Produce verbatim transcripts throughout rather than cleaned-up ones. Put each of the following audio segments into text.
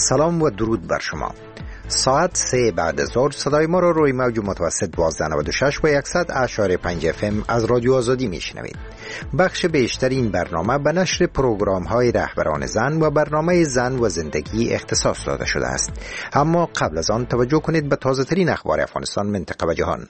سلام و درود بر شما. ساعت سه بعد از ظهر صدای ما را روی موج متوسط دوازده نود و شش و صد اشاری پنج اف ام از رادیو آزادی میشنوید. بخش بیشتر این برنامه به نشر پروگرام های رهبران زن و برنامه زن و زندگی اختصاص داده شده است. اما قبل از آن توجه کنید به تازه ترین اخبار افغانستان، منطقه و جهان.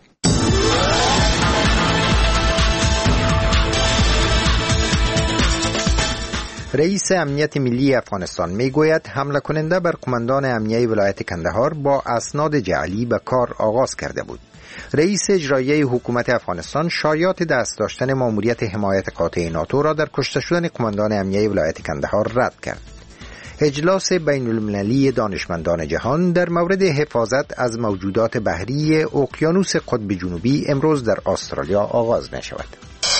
رئیس امنیت ملی افغانستان میگوید حمله کننده بر قماندان امنیه ولایت کندهار با اسناد جعلی به کار آغاز کرده بود. رئیس اجرایی حکومت افغانستان شایعات دست داشتن ماموریت حمایت قاطع ناتو را در کشته شدن قماندان امنیه ولایت کندهار رد کرد. اجلاس بین المللی دانشمندان جهان در مورد حفاظت از موجودات بحری اقیانوس قطب جنوبی امروز در استرالیا آغاز می شود.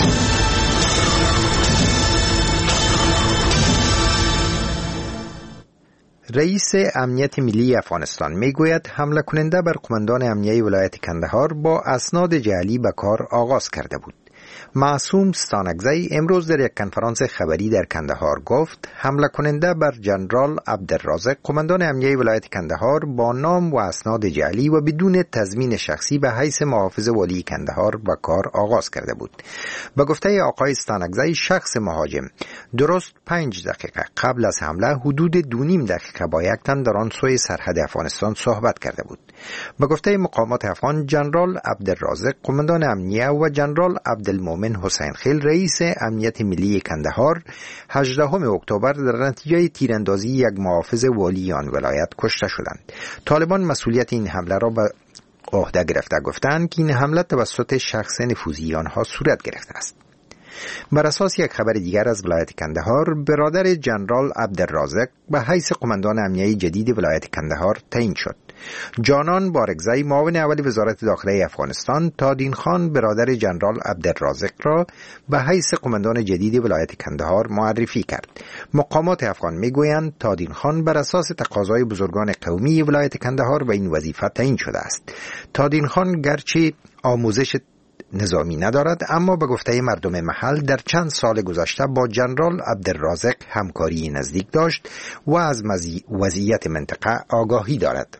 رئیس امنیت ملی افغانستان میگوید حمله کننده بر قماندان امنیه ولایت کندهار با اسناد جعلی به کار آغاز کرده بود. معصوم ستانکزی امروز در یک کنفرانس خبری در کندهار گفت حمله کننده بر جنرال عبدالرازق قماندان امنیه ولایت کندهار با نام و اسناد جعلی و بدون تضمین شخصی به حیث محافظ ولی کندهار به کار آغاز کرده بود. به گفته آقای ستانکزی شخص مهاجم درست پنج دقیقه قبل از حمله حدود دو نیم دقیقه با یک تن در آن سوی سرحد افغانستان صحبت کرده بود. به گفته مقامات افغان جنرال عبدالرازق قماندان امنیه و جنرال عبدالمومن حسین خیل رئیس امنیت ملی کندهار هجدهم اکتبر در نتیجه تیراندازی یک محافظ ولی آن ولایت کشته شدند. طالبان مسئولیت این حمله را به عهده گرفته گفتند که این حمله توسط شخص نفوذی آنها صورت گرفته است. بر اساس یک خبر دیگر از ولایت کندهار، برادر جنرال عبدالرازق به حیث قماندان امنیه جدید ولایت کندهار تعیین شد. جانان بارگزی معاون اول وزارت داخله افغانستان تادین خان برادر جنرال عبدالرازق را به حیث قماندان جدید ولایت کندهار معرفی کرد. مقامات افغان میگویند تادین خان بر اساس تقاضای بزرگان قومی ولایت کندهار به این وظیفه تعیین شده است. تادین خان گرچه آموزش نظامی ندارد، اما به گفته مردم محل در چند سال گذشته با جنرال عبدالرازق همکاری نزدیک داشت و از وضعیت منطقه آگاهی دارد.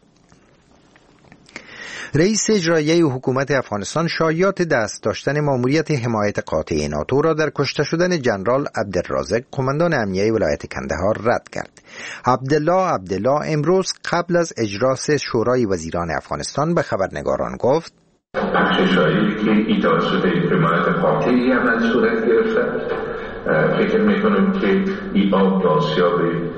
رئیس اجرایی حکومت افغانستان شایعات دست داشتن ماموریت حمایت قاطع ناتو را در کشته شدن جنرال عبدالرازق قماندان امنیه ولایت کندهار رد کرد. عبدالله عبدالله امروز قبل از اجلاس شورای وزیران افغانستان به خبرنگاران گفت بخششایی که ایجاد شده حمایت قاطعی هم از صورت گرفته. فکر میکنم که این آب به آسیاب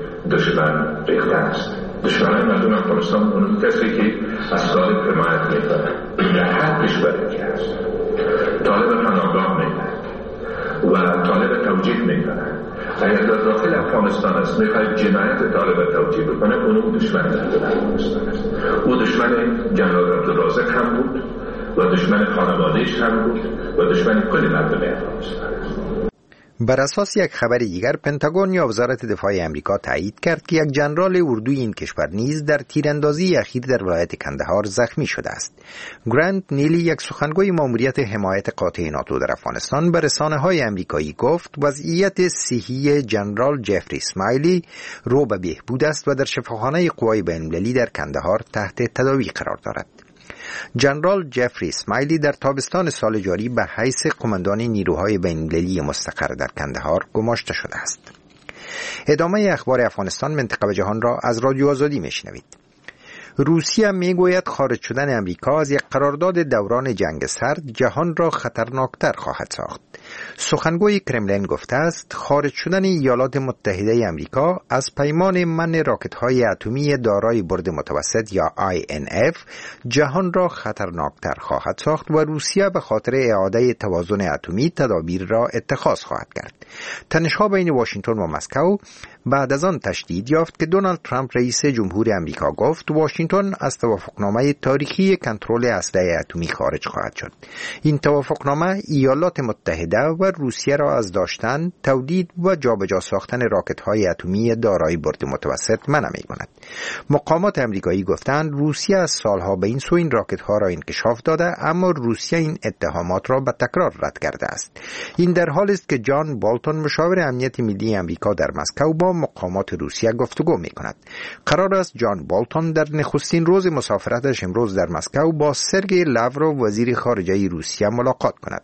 دشمن ریخته است. دشمن مردم افغانستان اون کسی که از طالب حمایت میکنه در هر کشوری که هست طالب پناهگاه میکنه و طالب توجیه میکنه. اگر در داخل افغانستان است میخواید جنایت طالب توجیه بکنه، اون دشمن در افغانستان است. او دشمن جنرال عبدالرازق هم بود و دشمن خانوادهش هم بود و دشمن کل مردم افغانستان است. بر اساس یک خبر دیگر، پنتاگون یا وزارت دفاع امریکا تایید کرد که یک جنرال اردوی این کشور نیز در تیراندازی اخیر در ولایت کندهار زخمی شده است. گرانت نیلی، یک سخنگوی ماموریت حمایت قاطع ناتو در افغانستان، به رسانه‌های امریکایی گفت وضعیت صحی جنرال جفری اسماعیلی رو به بهبود است و در شفاخانه قوای بین‌المللی در کندهار تحت تداوی قرار دارد. جنرال جفری اسماعیلی در تابستان سال جاری به حیث قماندان نیروهای بین‌المللی مستقر در کندهار گماشته شده است. ادامه اخبار افغانستان، منطقه و جهان را از رادیو آزادی میشنوید. روسیه میگوید خارج شدن امریکا از یک قرارداد دوران جنگ سرد جهان را خطرناکتر خواهد ساخت. سخنگوی کرملین گفته است خارج شدن ایالات متحده امریکا از پیمان منع راکت‌های اتمی دارای برد متوسط یا آی ان اف جهان را خطرناکتر خواهد ساخت و روسیه به خاطر اعاده توازن اتمی تدابیر را اتخاذ خواهد کرد. تنش‌ها بین واشنگتن و مسکو بعد از آن تشدید یافت که دونالد ترامپ رئیس جمهور امریکا گفت واشنگتن از توافقنامه تاریخی کنترل اسلحه اتمی خارج خواهد شد. این توافقنامه ایالات متحده و روسیه را از داشتن، تولید و جابجا ساختن راکت‌های اتمی دارای برد متوسط منع می‌کند. مقامات امریکایی گفتند روسیه از سالها به این سو این راکت‌ها را انکشاف داده، اما روسیه این اتهامات را به تکرار رد کرده است. این در حالی است که جان بالتون مشاور امنیت ملی امریکا در مسکو با مقامات روسیه گفتگو می‌کند. قرار است جان بالتون در نخستین روز مسافرتش امروز در مسکو با سرگئی لاوروف وزیر خارجه روسیه ملاقات کند.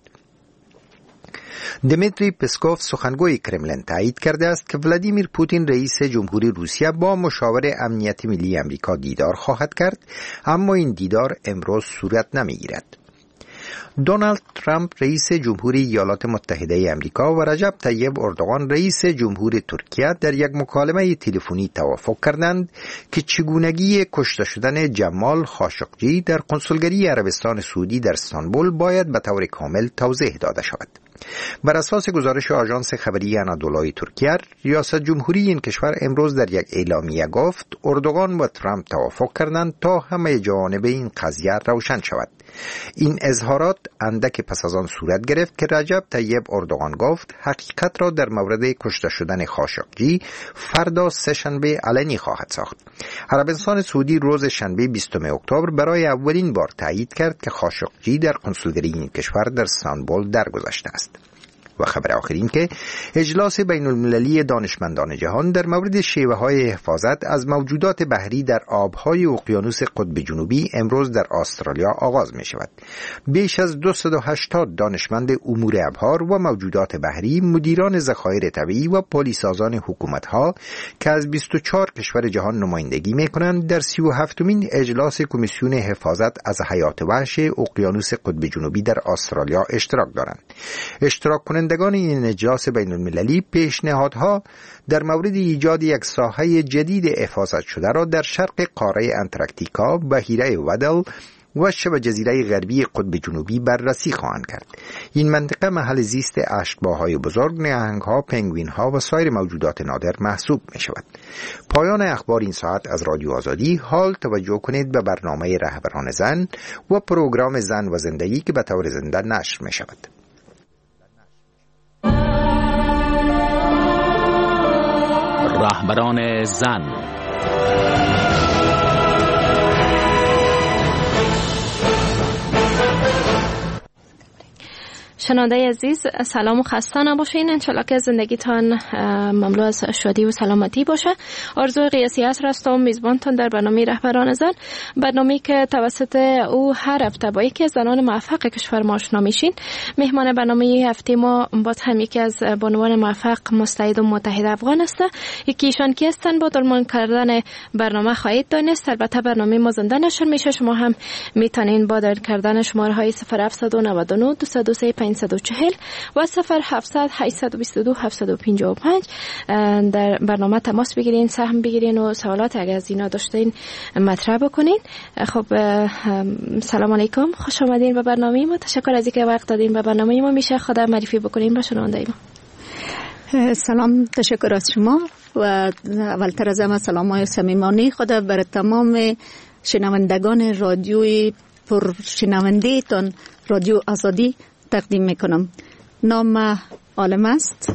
دمیتری پسکوف سخنگوی کرملین تایید کرده است که ولادیمیر پوتین رئیس جمهوری روسیه با مشاور امنیت ملی امریکا دیدار خواهد کرد، اما این دیدار امروز صورت نمیگیرد. دونالد ترامپ رئیس جمهوری ایالات متحده امریکا و رجب طیب اردوغان رئیس جمهوری ترکیه در یک مکالمه تلفنی توافق کردند که چگونگی کشته شدن جمال خاشقجی در کنسولگری عربستان سعودی در استانبول باید به طور کامل توضیح داده شود. بر اساس گزارش آژانس خبری انادولوی ترکیه، ریاست جمهوری این کشور امروز در یک اعلامیه گفت اردوغان و ترامپ توافق کردند تا همه جوانب این قضیه روشن شود. این اظهارات اندک پس از آن صورت گرفت که رجب طیب اردوغان گفت حقیقت را در مورد کشته شدن خاشقجی فردا سه شنبه علنی خواهد ساخت. عربستان سعودی روز شنبه بیستم اکتبر برای اولین بار تایید کرد که خاشقجی در کنسولگری این کشور در استانبول درگذشته است. و خبر آخر این که اجلاس بین المللی دانشمندان جهان در مورد شیوه های حفاظت از موجودات بحری در آبهای اقیانوس قطب جنوبی امروز در استرالیا آغاز می شود. بیش از دویست و هشتاد دانشمند امور ابحار و موجودات بحری، مدیران ذخایر طبیعی و پلیسازان حکومت ها که از بیست و چهار کشور جهان نمایندگی می کنند در سی و هفتمین اجلاس کمیسیون حفاظت از حیات وحش اقیانوس قطب جنوبی در استرالیا اشتراک دارند. اشتراک کنندگان این اجلاس بین المللی پیشنهادها در مورد ایجاد یک ساحه جدید حفاظت شده را در شرق قاره انتارکتیکا، بحیره ودل و شبه جزیره غربی قطب جنوبی بررسی خواهند کرد. این منطقه محل زیست اشتباه‌های بزرگ، نهنگ‌ها، پنگوئن‌ها و سایر موجودات نادر محسوب می‌شود. پایان اخبار این ساعت از رادیو آزادی. حال توجه کنید به برنامه رهبران زن و پروگرام زن و زندگی که به طور زنده نشر می‌شود. رهبران زن. شنونده عزیز، سلام و خسته نباشین. انشالله که زندگیتان مملو از شادی و سلامتی باشه. آرزوی قیاسی عصر هستم، میزبانتان در برنامه رهبران زن، برنامه‌ای که توسط او هر هفته با یکی از زنان موفق کشور ما آشنا میشین. مهمان برنامه هفته ما باز هم یکی از بانوان موفق مستعد و متحد افغان است. یکی ایشان کی هستند با درمان کردن برنامه خواهید دانست. البته برنامه ما زنده نشر میشه. شما هم میتونین با دایل کردن شماره های صفر هفت نه نه دو دو دو سه پنجصد و چهل و صفر هفتصد هشتصد و بیست و دو هفتصد و پنجاه و پنج در برنامه تماس بگیرین، سهم بگیرین و سوالات اگر از اینا داشتین مطرح بکنین. خب سلام علیکم، خوش آمدین به برنامه ما. تشکر از اینکه وقت دادین به برنامه ما. میشه خدا معرفی بکنین به شنونده ما. سلام، تشکر از شما و اولتر از همه سلامای صمیمانه خدا بر تمام شنوندگان رادیوی پر شنونده تان رادیو آزادی تقدیم میکنم. نام عالم است،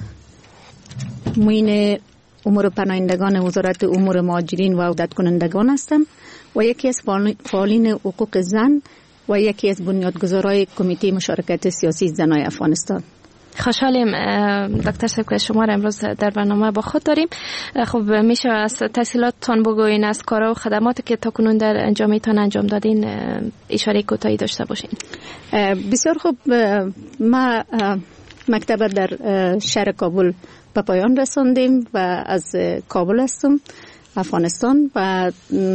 معین امور پناهندگان وزارت امور مهاجرین و عودت کنندگان هستم و یکی از فعالین حقوق زن و یکی از بنیادگذارای کمیته مشارکت سیاسی زنای افغانستان. خوشحالیم دکتر صاحب که شما را امروز در برنامه با خود داریم. خب میشه از تحصیلاتتان بگوین، از کارا و خدماتی که تاکنون در انجامیتان انجام دادین اشاره کوتاهی داشته باشین. بسیار خوب. ما مکتب در شهر کابل به پایان رساندیم و از کابل هستم افغانستان و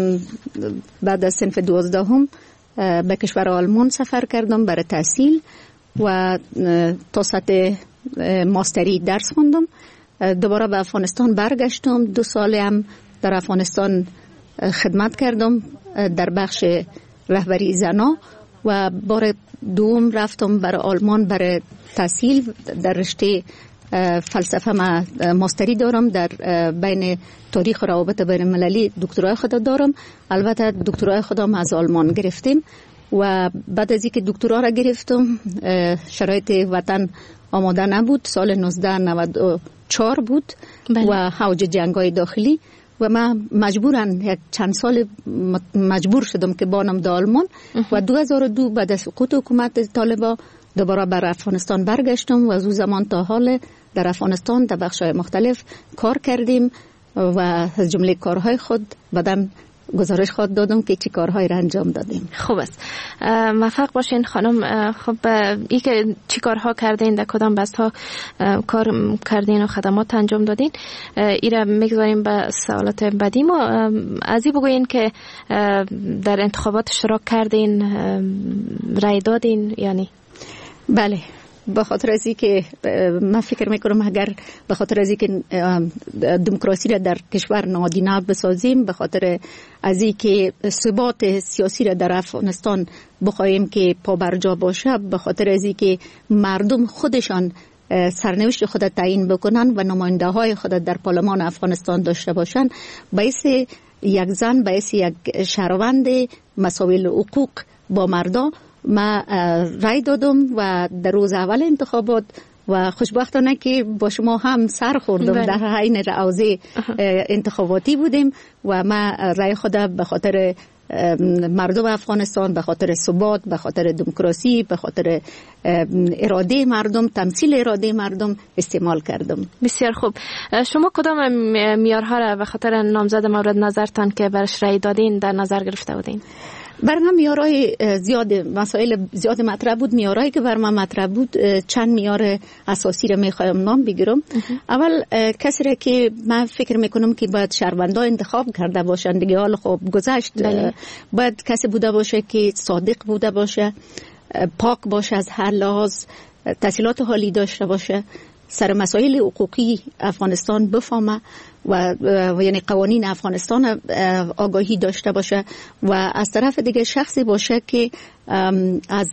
بعد از صنف دوازدهم به کشور آلمان سفر کردم برای تحصیل و تا سطح ماستری درس خوندم. دوباره به افغانستان برگشتم. دو سال هم در افغانستان خدمت کردم در بخش رهبری زنا و بار دوم رفتم برای آلمان برای تحصیل در رشته فلسفه. ما ماستری دارم در بین تاریخ و روابط بین المللی. دکترای خود دارم. البته دکترای خودم از آلمان گرفتیم و بعد از اینکه دکترا را گرفتم شرایط وطن آماده نبود، سال نوزده نود و چهار بود بله. و اوج جنگ‌های داخلی و من مجبورن یک چند سال مجبور شدم که بانم در آلمان و دو هزار و دو بعد از سقوط حکومت طالبان دوباره بر افغانستان برگشتم و از اون زمان تا حال در افغانستان در بخش‌های مختلف کار کردیم و از جمله کارهای خود بعداً گزارش خود دادم که چی کارهایی را انجام دادیم. خوب است، موفق باشین خانم. خب ای که چی کارها کردین، در کدام بست‌ها کار کردین و خدمات انجام دادین، ای را میگذاریم به سوالات بعدی ما. از این بگوین که در انتخابات اشتراک کردین، رای دادین یعنی؟ بله، به خاطر از اینکه من فکر میکنم اگر به خاطر از اینکه دموکراسی را در کشور نادیده بسازیم، به خاطر از اینکه ثبات سیاسی را در افغانستان بخوایم که پابرجا باشه، به خاطر از اینکه مردم خودشان سرنوشت خود تعیین بکنن و نماینده های خود در پارلمان افغانستان داشته باشن، باعث یک زن، باعث یک شهروند مساوی حقوق با مردا ما رای دادم و در روز اول انتخابات و خوشبختانه که با شما هم سر خوردم بله. در حین روزه انتخاباتی بودیم و ما رای خود به خاطر مردم افغانستان، به خاطر ثبات، به خاطر دموکراسی، به خاطر اراده مردم، تمثیل اراده مردم استعمال کردم. بسیار خوب. شما کدام معیارها را به خاطر نامزد مورد نظرتان که برش رای دادین در نظر گرفته بودین؟ بر من میارای زیاد مسائل زیاد مطرح بود. میارایی که بر من مطرح بود چند میار اساسی را میخوایم نام بگیرم. اول کسی را که من فکر میکنم که باید شهروندا انتخاب کرده باشند، دیگه حال خوب گذشت، بله. باید کسی بوده باشه که صادق بوده باشه، پاک باشه از هر لحاظ، تحصیلات عالی داشته باشه، سر مسائل حقوقی افغانستان بفهمه و, و یعنی قوانین افغانستان آگاهی داشته باشه و از طرف دیگه شخصی باشه که از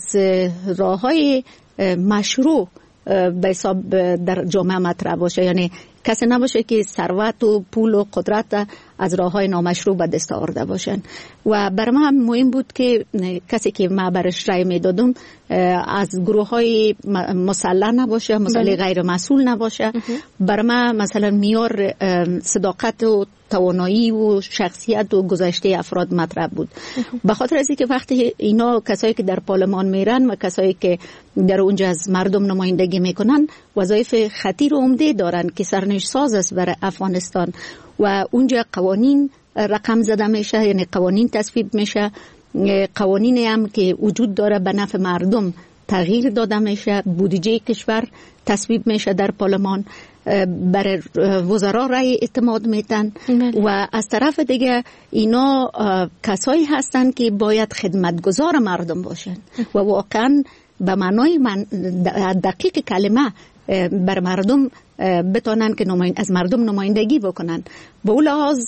راههای مشروع به حساب در جامعه مطرح باشه، یعنی کسی نباشه که ثروت و پول و قدرت از راههای نامشروع به دست آورده باشن. و بر من هم مهم بود که کسی که ما برش رای میدادم از گروه های مسلح نباشه، مسئله غیر مسئول نباشه. بر من مثلا میار صداقت و توانایی و شخصیت و گذشته افراد مطرح بود. به خاطر از اینکه وقتی اینا کسایی که در پارلمان میرن و کسایی که در اونجا از مردم نمایندگی میکنن وظایف خطیر و عمده دارن که سرنوشت ساز است برای افغانستان و اونجا قوانین رقم زده میشه، یعنی قوانین تصویب میشه، قوانینی هم که وجود داره به نفع مردم تغییر داده میشه، بودجه کشور تصویب میشه در پارلمان، برای وزرا رای اعتماد میتن و از طرف دیگه اینا کسایی هستن که باید خدمتگزار مردم باشن و واقعا به معنای من دقیق کلمه بر مردم بتونن که از مردم نمایندگی بکنن. به اون لحاظ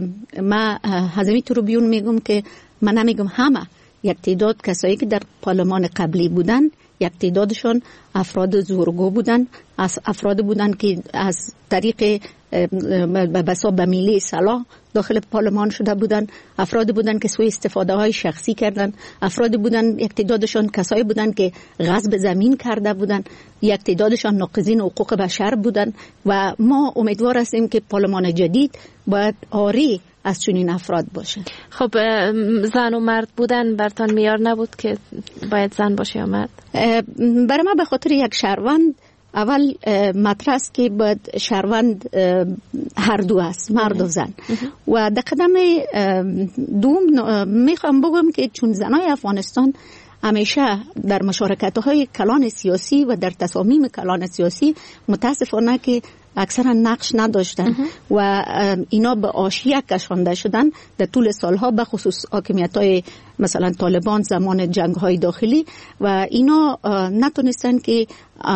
ما هزمی تروبیون میگم که من نمیگم همه، یک تعداد کسایی که در پارلمان قبلی بودن یک تعدادشون افراد زورگو بودن، از افراد بودن که از طریق بساب به میلی صلاح داخل پارلمان شده بودن، افراد بودن که سوی استفاده های شخصی کردن، افراد بودن یک تعدادشون کسایی بودن که غصب زمین کرده بودن، یک تعدادشون ناقضین حقوق بشر بودن و ما امیدوار هستیم که پارلمان جدید باید آری از چنین افراد باشه. خب زن و مرد بودن برتان میار نبود که باید زن باشه یا مرد؟ برای ما به خاطر یک شهروند اول مطرح است که باید شهروند هر دو است، مرد و زن. و در قدم دوم میخوام بگم که چون زنای افغانستان همیشه در مشارکت‌های کلان سیاسی و در تصامیم کلان سیاسی متاسفانه که اکثرا نقش نداشتن و اینا به حاشیه کشانده شدن در طول سالها، به خصوص حاکمیت‌های مثلا طالبان زمان جنگ‌های داخلی و اینا نتونستن که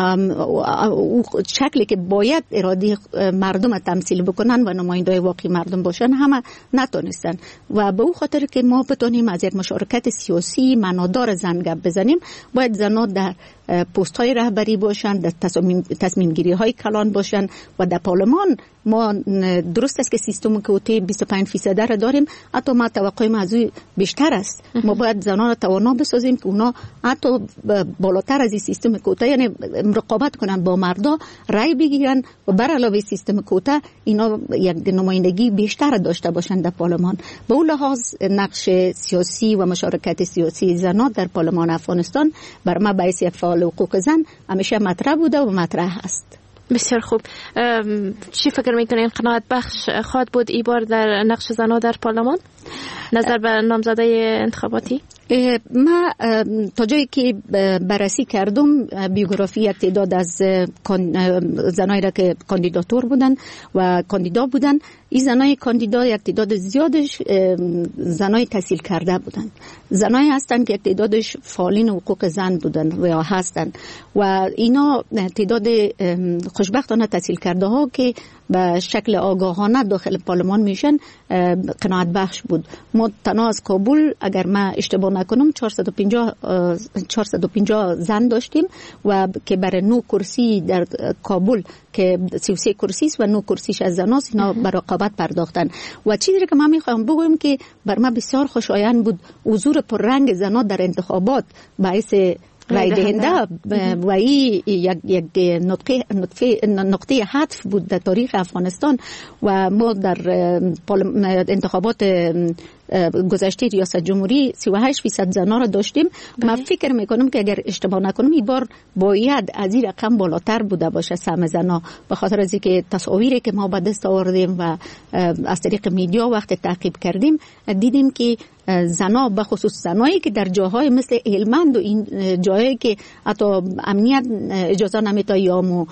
شکلی که باید اراده مردم تمثیل بکنن و نماینده واقعی مردم باشن همه نتونستن و به اون خاطر که ما بتونیم از یک مشارکت سیاسی معنادار زن گپ بزنیم باید زنها در پست های رهبری باشن، در تصمیم, تصمیم گیری های کلان باشن و در پارلمان ما درست است که سیستم کوته بیست و پنج درصد را داریم، حتی ما توقعیم از او بیشتر است. ما باید زنان را توانا بسازیم که اونا حتی بالاتر از این سیستم کوته، یعنی رقابت کنن با مردا، رای بگیرن و بر علاوه سیستم کوته اینا یک نمایندگی بیشتر داشته باشند در پارلمان. به اون لحاظ نقش سیاسی و مشارکت سیاسی زنان در پارلمان افغانستان بر ما باعث یک فعال حقوق زن همیشه مطرح بوده و مطرح است. بسیار خوب. چی فکر میکنین قناعت بخش خواهد بود ای بار در نقش زنها در پارلمان نظر به نامزده انتخاباتی؟ ما تا جایی که بررسی کردم بیوگرافی یک تعداد از زنایی را که کاندیداتور بودن و کاندیدا بودن، این زنای کاندیدا یک تعداد زیادش زنای تحصیل کرده بودن، زنایی هستند که یک تعدادش فعالین حقوق زن بودن و یا هستند و اینا تعداد خوشبختانه تحصیل کرده ها که به شکل آگاهانه داخل پارلمان میشن قناعت بخش بود. ما تنها از کابل اگر ما اشتباه نکنم چهارصد و پنجاه زن داشتیم و که برای نو کرسی در کابل که سی و سه کرسی است و نو کرسیش از زناست، اینا برای رقابت پرداختن. و چیزی که من میخوام بگویم که بر ما بسیار خوشایند بود حضور پررنگ زنان در انتخابات، باعث رای دهنده و این یک یک نقطه نقطه عطف بود در تاریخ افغانستان. و ما در انتخابات گذشته ریاست جمهوری سی و هشت فیصد زنها را داشتیم. من فکر میکنم که اگر اشتباه نکنم این بار باید از این رقم بالاتر بوده باشه سهم زنها، به خاطر از اینکه تصاویری که ما به دست آوردیم و از طریق میدیا وقت تعقیب کردیم دیدیم که زنها به خصوص زنایی که در جاهای مثل هلمند و این جاهایی که حتی امنیت اجازه نمیده یا مو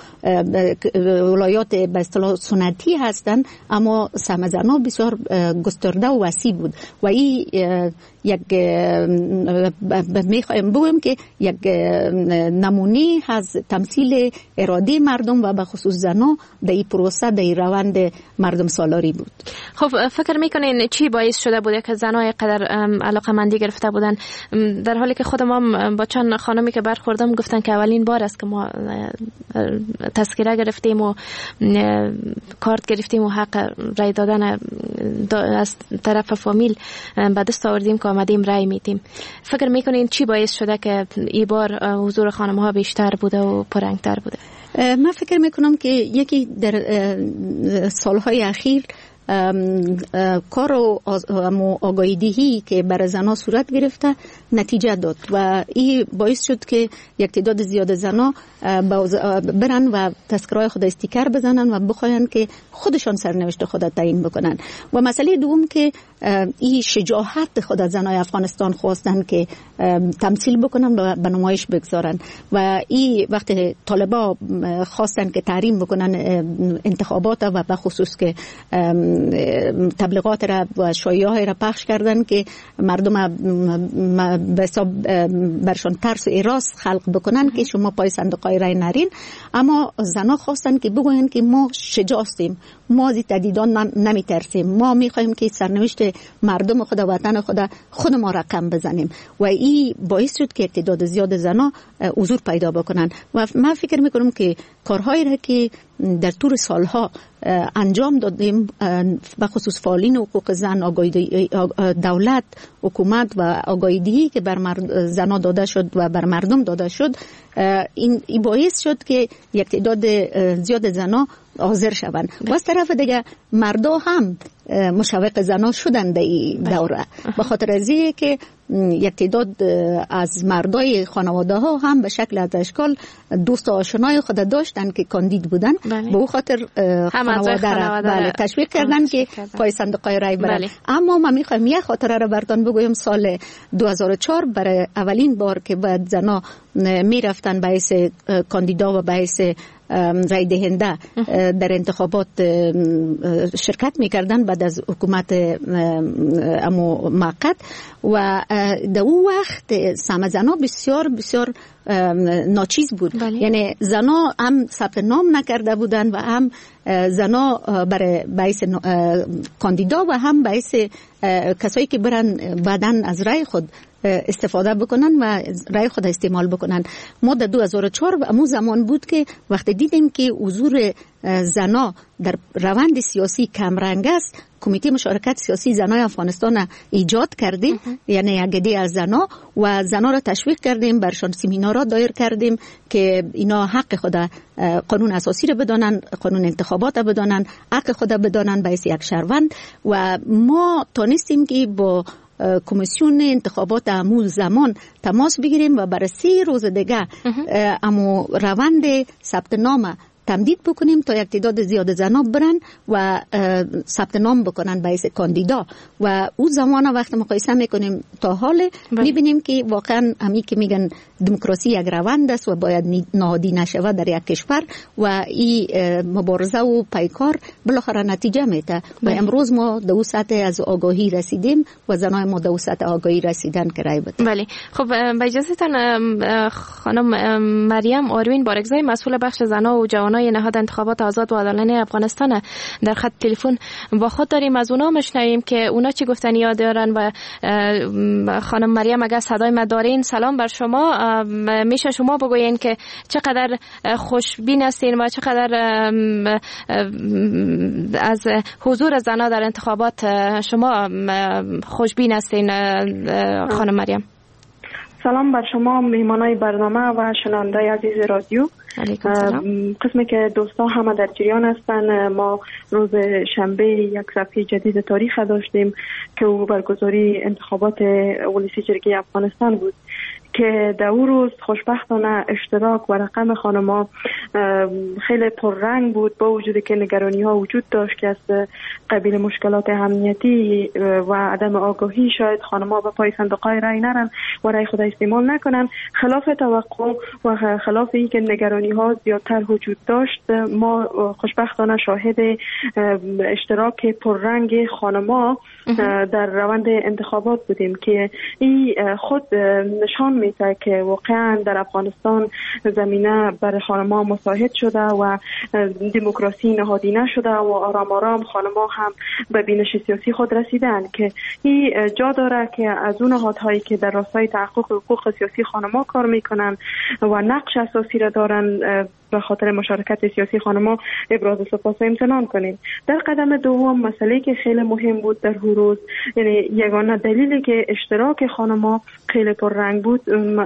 ولایات به اصطلاح سنتی هستند، اما سهم زنها بسیار گسترده و وسیع بود و این یک میخوایم بگویم که یک نمونه از تمثیل اراده مردم و به خصوص زنها در این پروسه در این روند مردم سالاری بود. خب فکر میکنین چی باعث شده بوده که زنای قدر علاقمندی گرفته بودن، در حالی که خودم هم با چند خانمی که برخوردم گفتن که اولین بار است که ما تذکره گرفتیم و کارت گرفتیم و حق رای دادن از طرف فامیل به دست آوردیم که آمدیم رای میدیم. فکر میکنین چی باعث شده که این بار حضور خانم ها بیشتر بوده و پررنگتر بوده؟ من فکر میکنم که یکی در سالهای اخیر کار و آگاهی‌دهی که برای زنها صورت گرفته نتیجه داد و این باعث شد که یک تعداد زیاد زنها برن و تذکرهای خود استیکر بزنن و بخواین که خودشان سرنوشت خود تعیین بکنن. و مسئله دوم که این شجاعت خود از زنای افغانستان خواستن که تمثیل بکنن و به نمایش بگذارن و این وقت طالبا خواستن که تحریم بکنن انتخابات و به خصوص که تبلیغات را و شایعه را پخش کردن که مردم به حساب برشان ترس و اراس خلق بکنن که شما پای صندوق‌های رای نرین، اما زنها خواستن که بگوین که ما شجاعیم، ما از تهدیدان نمی ترسیم، ما میخوایم که سرنوشت مردم خود وطن خود خود ما رقم بزنیم و این باعث شد که تعداد زیاد زنها حضور پیدا بکنن. و من فکر میکنم که کارهایی را که در طول سالها انجام دادیم به خصوص فعالین حقوق زن، آگاهی دولت، حکومت و آگاهی که بر زنها داده شد و بر مردم داده شد، این باعث شد که یک تعداد زیاد زنها حاضر شوند. و از طرف دیگه مردا هم مشوق زنها شدن در این دوره، به خاطر از اینه که یک تعداد از مردای خانواده ها هم به شکل از اشکال دوست و آشنای خود داشتن که کاندید بودن، به او خاطر خانواده را بله تشویق کردن که پای صندوق رای برن. اما من میخوایم یک خاطره را براتون بگویم. سال دو هزار و چهار برای اولین بار که بعد زنها میرفتن به حیث کاندیدا و به حیث رای دهنده در انتخابات شرکت میکردن بعد از حکومت امو موقت و در اون وقت سهم زنها بسیار بسیار ناچیز بود. بله. یعنی زنها هم ثبت نام نکرده بودن و هم زنها برای باعث کاندیدا و هم باعث کسایی که برن بعدن از رای خود استفاده بکنن و رای خود استعمال بکنن. ما در دو هزار و چهار امو زمان بود که وقتی دیدیم که حضور زنا در روند سیاسی کمرنگ است، کمیته مشارکت سیاسی زنای افغانستان ایجاد کردیم، یعنی یک گده از زنا، و زنا را تشویق کردیم، برشان سمینارها دایر کردیم که اینا حق خود قانون اساسی را بدانن، قانون انتخابات را بدانن، حق خود بدانن به حیث یک شهروند. و ما تانستیم که با کمیسیون انتخابات امو زمان تماس بگیریم و برای سه روز دیگه امو روند ثبت نام تمدید بکنیم تا یک تعداد زیاد زنا برن و ثبت نام بکنن به حیث کاندیدا. و اون زمان وقت مقایسه میکنیم تا حال میبینیم که واقعا همی که میگن دموکراسی یک روند است و باید نهادی نشود در یک کشور و این مبارزه و پیکار بالاخره نتیجه میده. و امروز ما دو سطح از آگاهی رسیدیم و زنای ما دو سطح آگاهی رسیدن که رای بدن. بله. خب با اجازهتان خانم مریم آروین بارگزای مسئول بخش زنا و جوانان نهاد انتخابات آزاد و عادلانه افغانستان در خط تلفن با خود داریم. از اونا مشنویم که اونا چی گفتنی ها دارن. و خانم مریم اگر صدای ما دارین، سلام بر شما. میشه شما بگوین که چقدر خوشبین هستین و چقدر از حضور زنان در انتخابات شما خوشبین هستین خانم مریم؟ سلام بر شما مهمانای برنامه و شنوندای عزیز رادیو. قسمی که دوستا همه در جریان هستن، ما روز شنبه یک صفحه جدید تاریخ داشتیم که او برگزاری انتخابات ولسی جرگه افغانستان بود که در اون روز خوشبختانه اشتراک و رقم خانما خیلی پررنگ بود، با وجودی که نگرانی ها وجود داشت که از قبیل مشکلات امنیتی و عدم آگاهی شاید خانما به پای صندوق‌های رای نرن و رای خود استعمال نکنن. خلاف توقع و خلاف این که نگرانی ها زیادتر وجود داشت، ما خوشبختانه شاهد اشتراک پررنگ خانما در روند انتخابات بودیم که این خود نشان میده که واقعا در افغانستان زمینه برای خانما مساعد شده و دموکراسی نهادینه شده و آرام آرام خانما هم به بینش سیاسی خود رسیدن که این جا داره که از اون نهادهایی که در راستای تحقق حقوق سیاسی خانما کار میکنن و نقش اساسی را دارن به خاطر مشارکت سیاسی خانما ابراز سپاس و امتنان کنیم. در قدم دوم مسئله که خیلی مهم بود در روز، یعنی یگانه دلیلی که اشتراک خانما خیلی پررنگ بود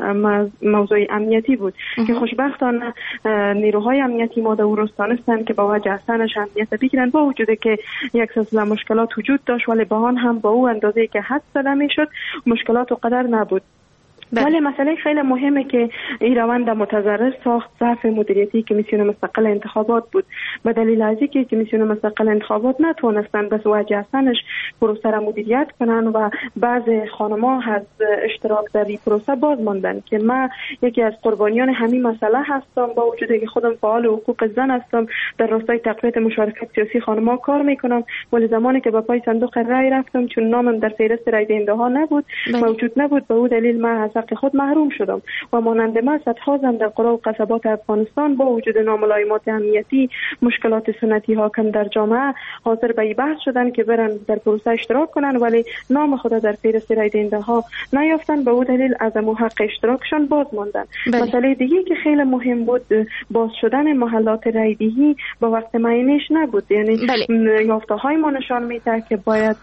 موضوع امنیتی بود که خوشبختانه نیروهای امنیتی ما در روز دانستن که با وجه حسنش امنیت بگیرن، با وجودی که یک سلسله مشکلات وجود داشت ولی با آن هم با او اندازه‌ای که حد زده میشد مشکلات و قدر نبود. ولی مسئله خیلی مهمه که این روند متضرر ساخت ضعف مدیریتی کمیسیون مستقل انتخابات بود. به دلیل از اینکه کمیسیون مستقل انتخابات نتونستن بس وجه هستنش پروسه را مدیریت کنن و بعض خانما از اشتراک در این پروسه باز ماندن که من یکی از قربانیان همین مسئله هستم، با وجودی که خودم فعال حقوق زن هستم، در راستای تقویت مشارکت سیاسی خانما کار میکنم، ولی زمانی که به پای صندوق رای رفتم چون نامم در فهرست رای دهنده ها نبود موجود نبود، به اون دلیل من از حق خود محروم شدم و مانند ما صدها زن در قرى و قصبات افغانستان با وجود ناملایمات امنیتی، مشکلات سنتی حاکم در جامعه حاضر به این بحث شدن که برن در پروسه اشتراک کنن ولی نام خود در فهرست رای دهنده ها نیافتن، به اون دلیل از حق اشتراکشان باز ماندن. مسئله دیگه که خیلی مهم بود باز شدن محلات رای دهی با وقت معینش نبود، یعنی یافته های ما نشان میده که باید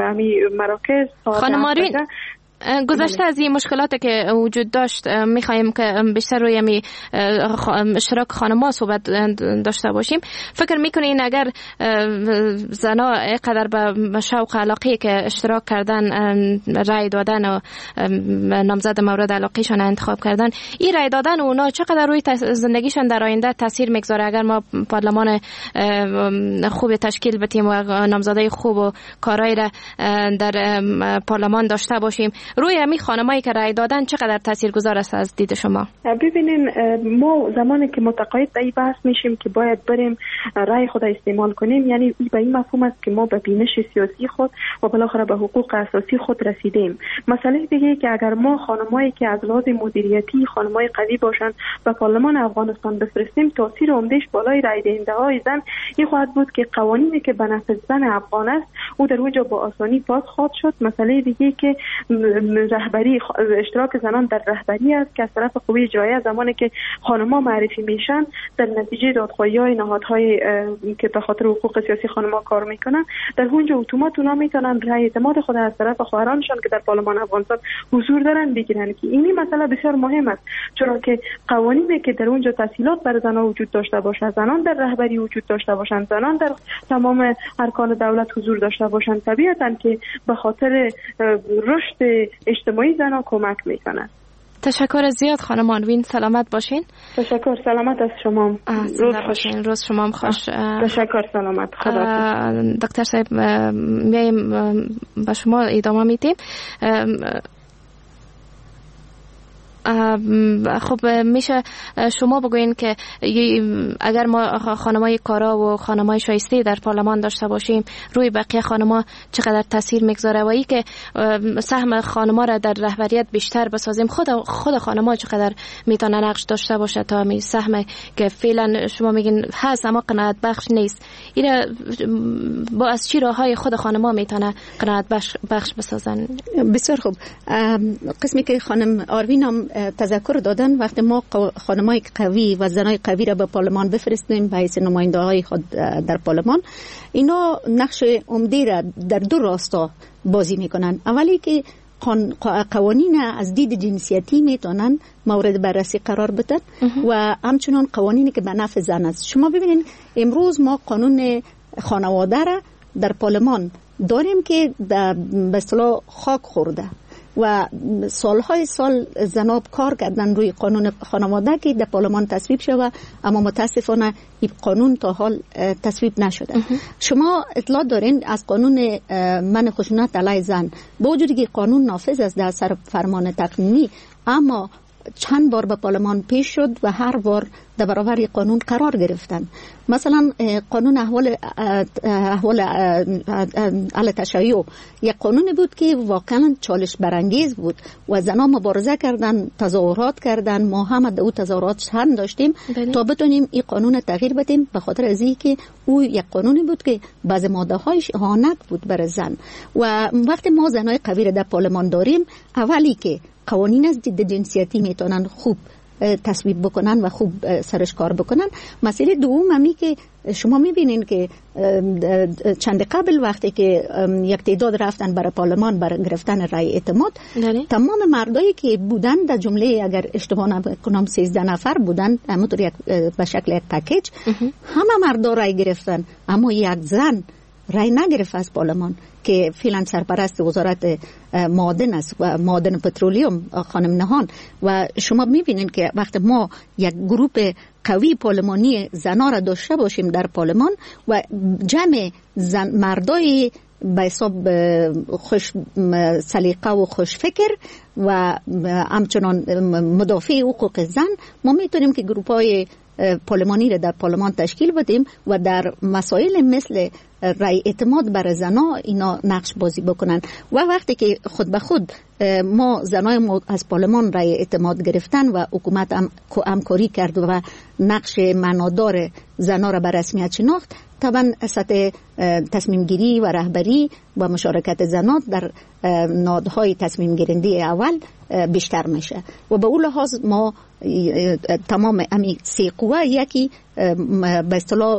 مراکز خانم آروین گذشته از این مشکلات که وجود داشت میخوایم که بیشتر روی می اشتراک خانم‌ها صحبت داشته باشیم. فکر میکنین اگر زنا قدر به شوق علاقه که اشتراک کردن، رای دادن و نامزد مورد علاقهشان انتخاب کردن، این رای دادن اونا چقدر روی زندگیشان در آینده تاثیر میگذاره؟ اگر ما پارلمان خوب تشکیل بدیم و نامزدای خوب و کارایی را در پارلمان داشته باشیم، روی همین خانمایی که رای دادن چقدر تاثیرگذار است از دید شما؟ ببینین ما زمانی که متقاعد به این بحث میشیم که باید بریم رای خود استعمال کنیم، یعنی به این مفهوم است که ما به بینش سیاسی خود و بالاخره به حقوق اساسی خود رسیدیم. مسئله دیگه که اگر ما خانمایی که از لحاظ مدیریتی خانمای قوی باشن به پارلمان افغانستان بفرستیم، تاثیر عمدهش بالای رای دهنده های زن این خواهد بود که قوانینی که به نفع زن افغان است او در اونجا با آسانی پاس خواهد شد. مسئله دیگه که رهبری اشتراک زنان در رهبری است که از طرف قوه اجراییه زمانی که خانم‌ها معرفی میشن در نتیجه دادخواهی‌های نهادهای که به خاطر حقوق سیاسی خانم‌ها کار میکنن، در اونجا اتومات اونا میتونن رأی اعتماد خود از طرف خواهرانشان که در پارلمان افغانستان حضور دارن بگیرن که اینی مسئله بسیار مهم است، چون که قوانینی که در اونجا تسهیلات برای زنان وجود داشته باشه، زنان در رهبری وجود داشته باشند، زنان در تمام ارکان دولت حضور داشته باشند، طبیعتاً که به خاطر رشد اجتماعی زنان کمک میکنه. تشکر زیاد خانم آنوین، سلامت باشین. تشکر، سلامت از شما. روز باشین. روز شما هم خوش. تشکر، سلامت. خدا. دکتر صاحب میایم با شما ادامه میدیم. خب میشه شما بگوین که اگر ما خانمای کارا و خانمای شایسته در پارلمان داشته باشیم روی بقیه خانما چقدر تاثیر میگذاره و ای که سهم خانما را در رهبریت بیشتر بسازیم، خود خود خانما چقدر میتونه نقش داشته باشه تا می سهم که فعلا شما میگین هست اما قناعت بخش نیست، این با از چی راههای خود خانما میتونه قناعت بخش, بخش بسازن؟ بسیار خوب. قسمی که خانم آروین هم تذکر دادن، وقتی ما خانمای قوی و زنای قوی را به پارلمان بفرستیم به حیث نماینده های خود در پارلمان، اینا نقش عمده را در دو راستا بازی میکنن. اولی که قوانین از دید جنسیتی میتونن مورد بررسی قرار بدن و همچنان قوانینی که به نفع زن است. شما ببینید امروز ما قانون خانواده را در پارلمان داریم که به اصطلاح خاک خورده و سالهای سال زناب کار کردن روی قانون خانواده که در پارلمان تصویب شده، اما متاسفانه این قانون تا حال تصویب نشده. شما اطلاع دارین از قانون منع خشونت علیه زن، با وجودی که قانون نافذ است در اثر فرمان تقنینی، اما چند بار به پارلمان پیش شد و هر بار در برابر قانون قرار گرفتن. مثلا قانون احوال احوال اهل تشیع یک قانونی بود که واقعا چالش برانگیز بود و زنان مبارزه کردن، تظاهرات کردن، ما هم در او تظاهرات هم داشتیم بله. تا بتونیم این قانون تغییر بدیم، به خاطر از اینکه او یک قانونی بود که بعض ماده هایش اهانت بود برای زن. و وقتی ما زنای قوی در پارلمان داریم، اولی که قوانین از دید جنسیتی میتونن خوب تصویب بکنن و خوب سرش کار بکنن. مسئله دوم همی که شما میبینین که چند قبل وقتی که یک تعداد رفتن برای پارلمان برای گرفتن رای اعتماد، تمام مردایی که بودن در جمله اگر اشتباه نکنم سیزده نفر بودن، همونطور یک به شکل یک پکیج، همه مردا رای گرفتن، اما یک زن رای نگرفت از پارلمان که فعلا سرپرست وزارت معادن است و معادن پترولیوم خانم نهان. و شما میبینید که وقتی ما یک گروه قوی پارلمانی زنا را داشته باشیم در پارلمان و جمع زن مردای به حساب خوش سلیقه و خوش فکر و همچنان مدافع حقوق زن، ما میتونیم که گروپ‌های پارلمانی را در پارلمان تشکیل بدیم و در مسائل مثل رای اعتماد بر زنا اینا نقش بازی بکنن. و وقتی که خود به خود ما زنای ما از پارلمان رای اعتماد گرفتن و حکومت هم همکاری کرد و نقش معنادار زنا را به رسمیت شناخت، طبعا سطح تصمیم گیری و رهبری و مشارکت زنان در نهادهای تصمیم گیرنده اول بیشتر میشه و به اون لحاظ ما تمام امی سه قوه یکی به اصطلاح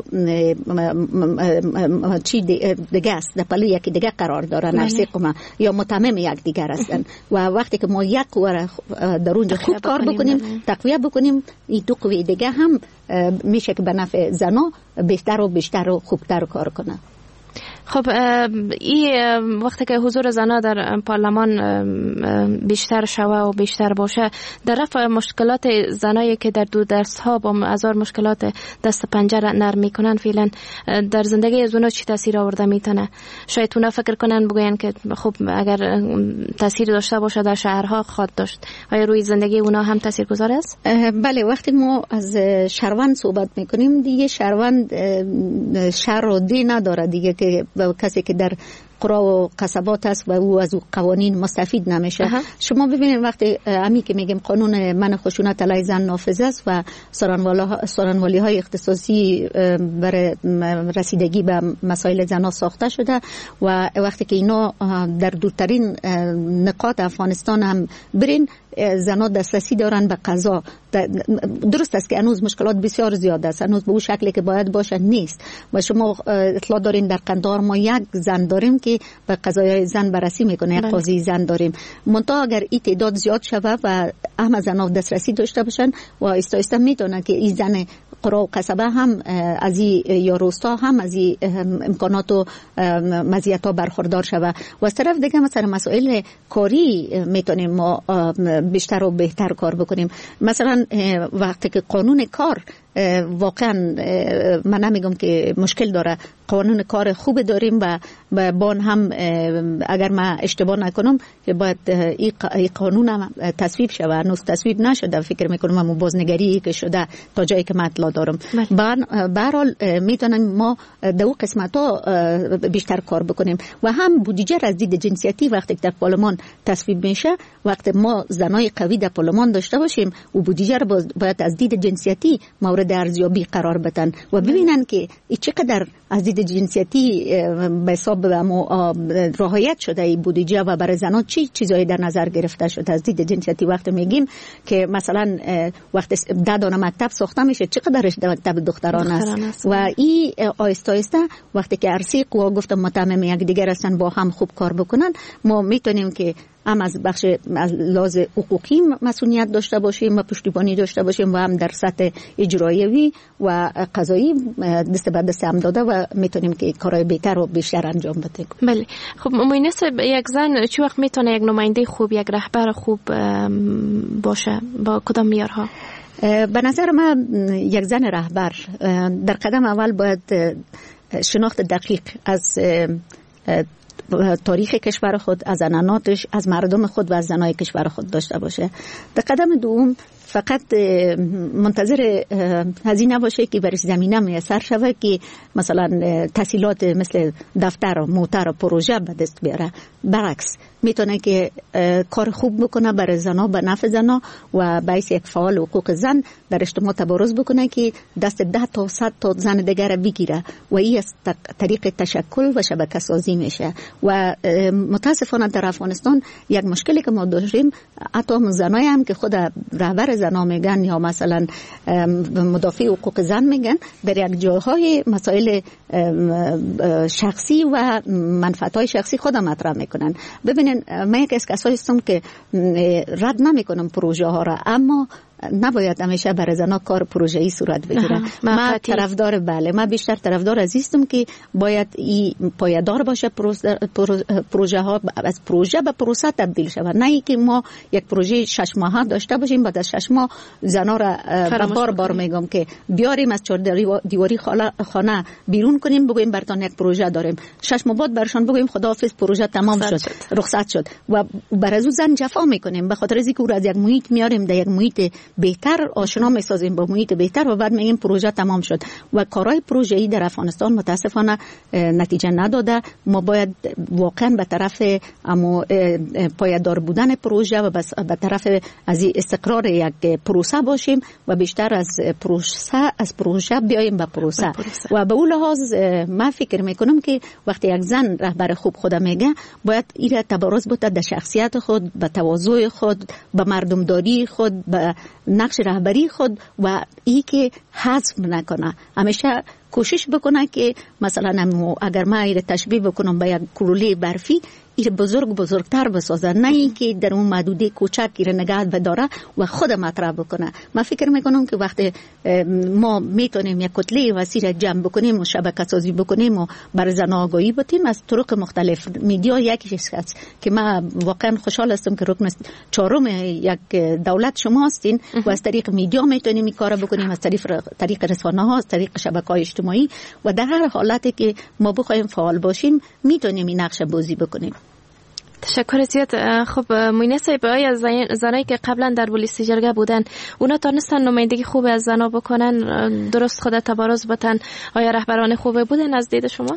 چی دیگه است در پلی یکی دیگه قرار دارن، هر سه قوه یا متمم یک دیگر هستن و وقتی که ما یک قوه را در اونجا خوب کار بکنیم، تقویه بکنیم، این دو قوه دیگه هم میشه که به نفع زنا بیشتر و بیشتر و خوبتر کار کنه. خب این وقتی که حضور زنان در پارلمان بیشتر شوه و بیشتر باشه، در رفع مشکلات زنایی که در دو دست ها با هزار مشکلات دست پنجه نرم میکنن، فعلا در زندگی از اونا چی تاثیر آورده میتونه؟ شاید اونا فکر کنن بگوین که خب اگر تاثیر داشته باشه در شهرها خواهد داشت، آیا روی زندگی اونا هم تاثیر گذار است؟ بله، وقتی ما از شهروند صحبت میکنیم، دیگه شهروند شهر رو دی نداره دیگه که کسی که در قرا و قصبات است و او از او قوانین مستفید نمیشه. اه. شما ببینید وقتی امی که میگیم قانون من خشونت علیه زن نافذ است و سارنوالی های اختصاصی برای رسیدگی به مسائل زنان ساخته شده و وقتی که اینا در دورترین نقاط افغانستان هم برین زنان دسترسی دارن به قضا. درست است که هنوز مشکلات بسیار زیاد است، هنوز به اون شکلی که باید باشه نیست و شما اطلاع دارین در قندهار ما یک زن داریم که به قضایای زن بررسی میکنه، یک قاضی زن داریم. منتها اگر این تعداد زیاد شود و همه زنان دسترسی داشته باشن و آهسته آهسته میتونن که این زن قرا و قصبه هم از این یا روستا هم از این امکانات و مزیت ها برخوردار شود. و از طرف دیگه مثلا مسائل کاری میتونیم ما بیشتر و بهتر کار بکنیم. مثلا وقتی که قانون کار واقعا من نمیگم که مشکل داره، قانون کار خوب داریم و بان هم اگر من اشتباه نکنم که باید این قانون هم تصویب شود، هنوز تصویب نشده، فکر میکنم هم بازنگری که شده تا جایی که من اطلاع دارم. به هر حال میتونیم ما دو قسمت ها بیشتر کار بکنیم و هم بودجه از دید جنسیتی وقتی در پارلمان تصویب میشه، وقتی ما زنای قوی در پارلمان داشته باشیم و بودجه رو باید از دید جنسیتی مورد ارزیابی قرار بدن و ببینن که چقدر از دید جنسیتی به حساب رعایت شده این بودجه و برای زنان چی چیزایی در نظر گرفته شده. از دید جنسیتی وقتی میگیم که مثلا وقتی ده دانه مکتب ساخته میشه چقدرش مکتب دختران است و این آیسته آیسته وقتی که عرصه قوا گفتم متمم یک دیگر هستن با هم خوب کار بکنن، ما میتونیم که هم از بخش از لحاظ حقوقی مسئولیت داشته باشیم و پشتیبانی داشته باشیم و هم در سطح اجرایی و قضایی دست به دست هم داده و میتونیم که کارهای بهتر و بیشتر انجام بدیم. بله. خب مؤمنس یک زن چه وقت میتونه یک نماینده خوب، یک رهبر خوب باشه؟ با کدام معیارها؟ به نظر من یک زن رهبر در قدم اول باید شناخت دقیق از تاریخ کشور خود، از عنعناتش، از مردم خود و از زنای کشور خود داشته باشه. در قدم دوم فقط منتظر هزینه باشه که برش زمینه میسر شوه که مثلا تحصیلات مثل دفتر و موتر و پروژه به دست بیاره. برعکس میتونه که کار خوب بکنه برای زنا، به نفع زنا و باعث یک فعال حقوق زن در اجتماع تبارز بکنه که دست ده تا صد تا زن دیگر بگیره و این از طریق تشکل و شبکه سازی میشه. و متاسفانه در افغانستان یک مشکلی که ما داشتیم، حتی زنای هم که خود رهبر زنا میگن یا مثلا مدافع حقوق زن میگن، در یک جاهای مسائل شخصی و منفعت‌های شخصی خود مطرح میکنن. ببینین من یک از کسایی هستم که رد نمیکنم پروژه ها را، اما نباید همیشه برای زنا کار پروژه‌ای صورت بگیره. من طرفدار بله من بیشتر طرفدار عزیزم که باید این پایدار باشه، پروژه ها از پروژه به پروسه تبدیل شود، نه اینکه ما یک پروژه شش ماهه داشته باشیم بعد از شش ماه زنا را بار بار میگم که بیاریم از چهار دیواری خانه بیرون کنیم بگویم براتون یک پروژه داریم، شش ماه بعد برشان بگویم خداحافظ پروژه تمام شد، شد رخصت شد و برای زن جفا میکنیم به خاطر اینکه او را از یک محیط میاریم در یک محیط بهتر آشنا میسازیم با محیط بهتر و بعد میگیم پروژه تمام شد. و کارهای پروژه‌ای در افغانستان متاسفانه نتیجه نداده. ما باید واقعا به طرف اما پایدار بودن پروژه و به طرف از استقرار یک پروسه باشیم و بیشتر از پروسه از پروژه بیایم به پروسه. و به اون لحاظ من فکر میکنم که وقتی یک زن رهبر خوب خود میگه باید این تبارز بده در شخصیت خود، به تواضع خود، به مردمداری خود، به نقش رهبری خود و ای که حذف نکنه. همیشه کوشش بکنه که مثلا اگر ما ایره تشبیه بکنم به یک کروله برفی، ایره بزرگ بزرگتر بسازه، نه اینکه در اون محدوده کوچک ایره نگه بداره و خود مطرح بکنه. من فکر میکنم که وقتی ما میتونیم یک کتله وسیع جمع بکنیم و شبکه سازی بکنیم و برای زن آگاهی بدیم از طرق مختلف، میدیا یکیش هست که من واقعا خوشحال هستم که رکن چهارم یک دولت شما هستین و از طریق میدیا میتونیم این کارو بکنیم، از طریق طریق رسانه ها، از طریق شبکه‌های اجتماعی و در هر حالتی که ما بخوایم فعال باشیم میتونیم این نقش بازی بکنیم. تشکر زیاد. خب موینه صاحب، آیا زنایی که قبلا در پلیس جرگه بودن اونا تونستن نمایندگی خوب از زنا بکنن، درست خود تبارز بتن، آیا رهبران خوبه بودن از دید شما؟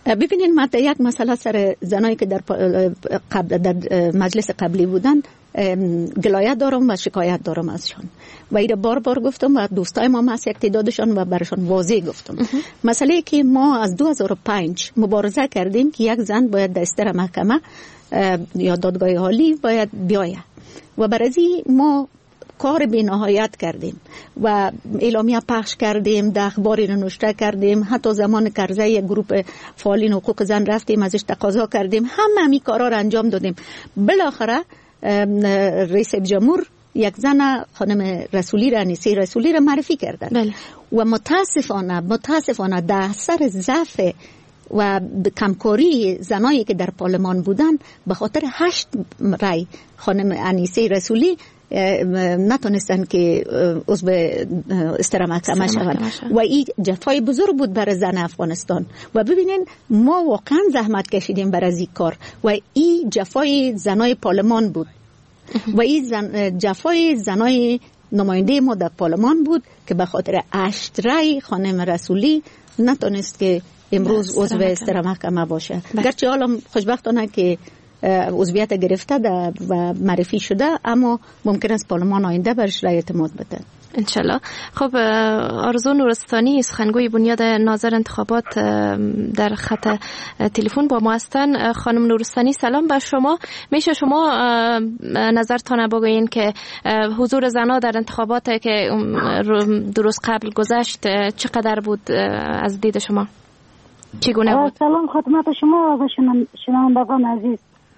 ببینید من یک مسئله سر زنایی که در قبل در مجلس قبلی بودن گلایت دارم و شکایت دارم ازشان و ایره بار بار گفتم و دوستای ما هست یک تعدادشان و برشان واضح گفتم. مسئله که ما از دو هزار و پنج مبارزه کردیم که یک زن باید در استر محکمه یا دادگاه عالی باید بیاید و برای ما کار بی نهایت کردیم و اعلامیه پخش کردیم، در اخباری رو نشر کردیم، حتی زمان کرزه یک گروپ فعالین حقوق زن رفتیم ازش تقاضا کردیم، همه همین کارا رو انجام دادیم. بالاخره رئیس جمهور یک زن خانم رسولی را انیسه رسولی را معرفی کردن بله. و متاسفانه متاسفانه در اثر ضعف و کمکاری زنایی که در پارلمان بودن به خاطر هشت رای خانم انیسه رسولی نتونستن که عضو استر محکمه شوند و این جفای بزرگ بود برای زن افغانستان. و ببینین ما واقعا زحمت کشیدیم برای این کار و این جفای زنای پارلمان بود و این زن جفای زنای نماینده ما در پارلمان بود که به خاطر هشت رای خانم رسولی نتونست که امروز عضو استر محکمه باشه. گرچه حالا خوشبختانه که عضویت گرفته و معرفی شده، اما ممکن است پارلمان آینده برش رای اعتماد بده انشالله. خب آرزو نورستانی سخنگوی بنیاد ناظر انتخابات در خط تلفن با ما هستن. خانم نورستانی سلام بر شما. میشه شما نظرتان بگوین که حضور زنها در انتخابات که درست قبل گذشت چقدر بود از دید شما؟ چگونه بود؟ سلام خدمت شما و شنوندگان عزیز.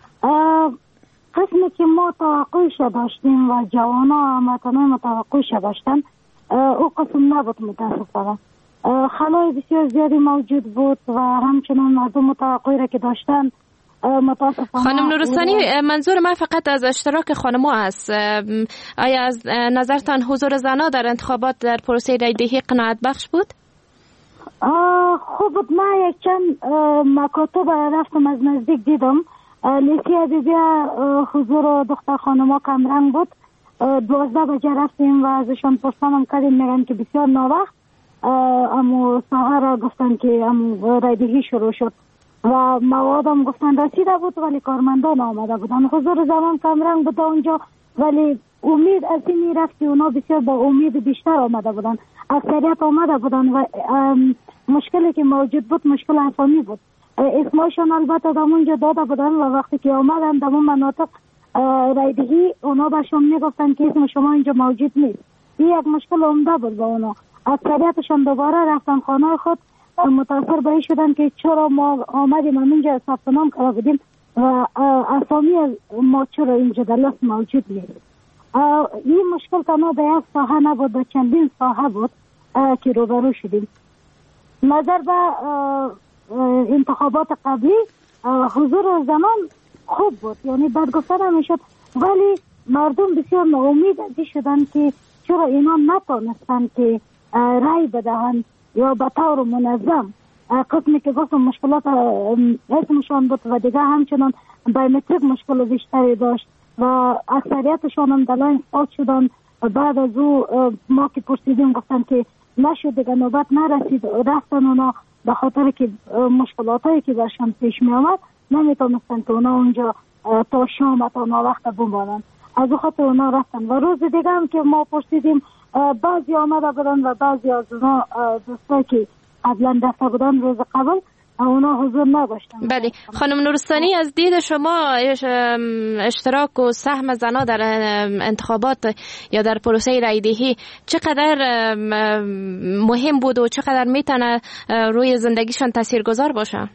قسمی که ما توقعش داشتیم و جوانا هموطنان ما توقعش داشتن او قسم نبود متاسفانه. خلای بسیار زیادی موجود بود و همچنان مردم توقعی را که داشتن متاسفانه. خانم نورستانی منظور من فقط از اشتراک خانم‌ها است. آیا از نظرتان حضور زنها در انتخابات در پروسه رایدهی قناعت بخش بود؟ خوب بود. من یک چند مکاتب رفتم از نزدیک دیدم. لیسی بیا حضور دختر خانم‌ها کمرنگ بود. دوازده بجه رفتیم و ازشان پرسانم کردیم، میگن که بسیار ناوقت امو سهر گفتن که امو رایدهی شروع شد و موادم گفتن رسیده بود ولی کارمندان آمده بودن. حضور زمان کمرنگ بود اونجا ولی امید از این میرفت که اونا بسیار با امید بیشتر آمده بودن. اکثریت آمده بودن و مشکلی که موجود بود مشکل افهامی بود. اسمایشان البته در اونجا داده بودن و وقتی که آمدن در اون مناطق رایدهی اونا برشان میگفتن که اسم شما اینجا موجود نیست. این یک مشکل عمده بود با اونا. اکثریتشان دوباره رفتن خانه خود متاثر به این شدن که چرا ما آمدیم اینجا ثبت نام کرده بودیم و اسامی ما چرا اینجا در لیست موجود نیست. این مشکل تنها به یک ساحه نبود، به چندین ساحه بود که روبرو شدیم. نظر به انتخابات قبلی حضور زنان خوب بود، یعنی بد گفتن نمیشد، ولی مردم بسیار ناامید شدن که چرا اینا نتونستن که رای بدهند یا به طور منظم. قسمی که گفتم مشکلات اسمشان بود و دیگه همچنان بایومتریک مشکل بیشتری داشت و اکثریتشان هم دلاین خاک شدن. بعد از او ما که پرسیدیم گفتن که نشد دیگه، نوبت نرسید، رفتن اونا به خاطر که مشکلاتی که برشان پیش می آمد نمیتونستن که اونا اونجا تا شام تا ناوقت بمانند. از او خاطر اونا رفتن و روز دیگه هم که ما پرسیدیم بعضی آمده بودن و بعضی از اونا دوستایی که قبلا رفته بودن روز قبل اونا حضور نداشتن. بله خانم نورستانی، از دید شما اشتراک و سهم زنها در انتخابات یا در پروسه رایدهی چقدر مهم بود و چقدر میتونه روی زندگیشان تاثیرگذار باشه؟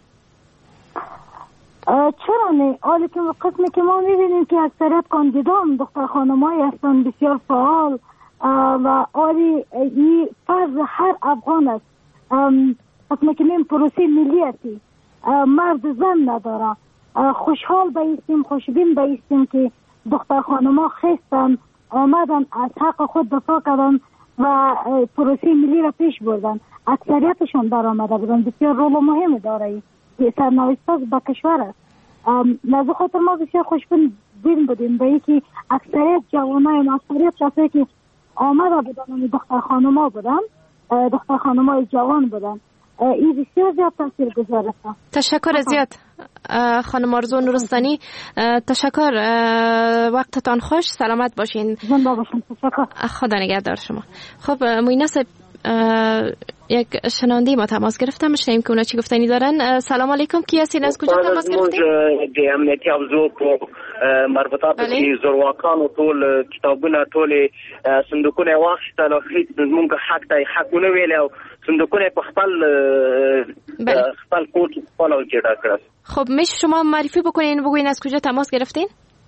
چرا نه؟ حالی که قسمی که ما میبینیم که اکثریت کاندیدان دختر خانمایی هستن بسیار فعال و آری این فرض هر افغان است. قسمی که میم پروسه ملی هستی مرد زن نداره. خوشحال بایستیم، خوشبین بایستیم که دختر خانما خستن آمدن از حق خود دفاع کردن و پروسه ملی را پیش بردن. اکثریتشون در آمده بودن. بسیار رول مهم داره که سرنوشت به کشور است. لذا خاطر ما بسیار خوشبین بین بودیم به اینکه اکثریت جوانای ما، اکثریت شخصی که آمده بودن دختر خانما بودن، دختر خانمای جوان بودن. این بسیار زیاد تاثیرگذار است. تشکر زیاد خانم آرزو نورستانی. تشکر، وقتتان خوش، سلامت باشین. زنده باشین. تشکر. خدا نگهدار شما. خب موینا صاحب، یک شنونده ما تماس گرفتم، شنیم که اونا چی گفتنی دارن. سلام علیکم، کی هستین، از کجا تماس گرفتین؟ د امنیتي افزو په مربوطات کې زورواکانو ټول کتابونه ټول صندوقونه واخیستل او هیڅ زموږ حق ته حقونه ویل او صندوقونه په خپل خپل کوټ خپل جوړ کړل. خب میشه شما معرفی بکنین، بگوین از کجا تماس گرفتین؟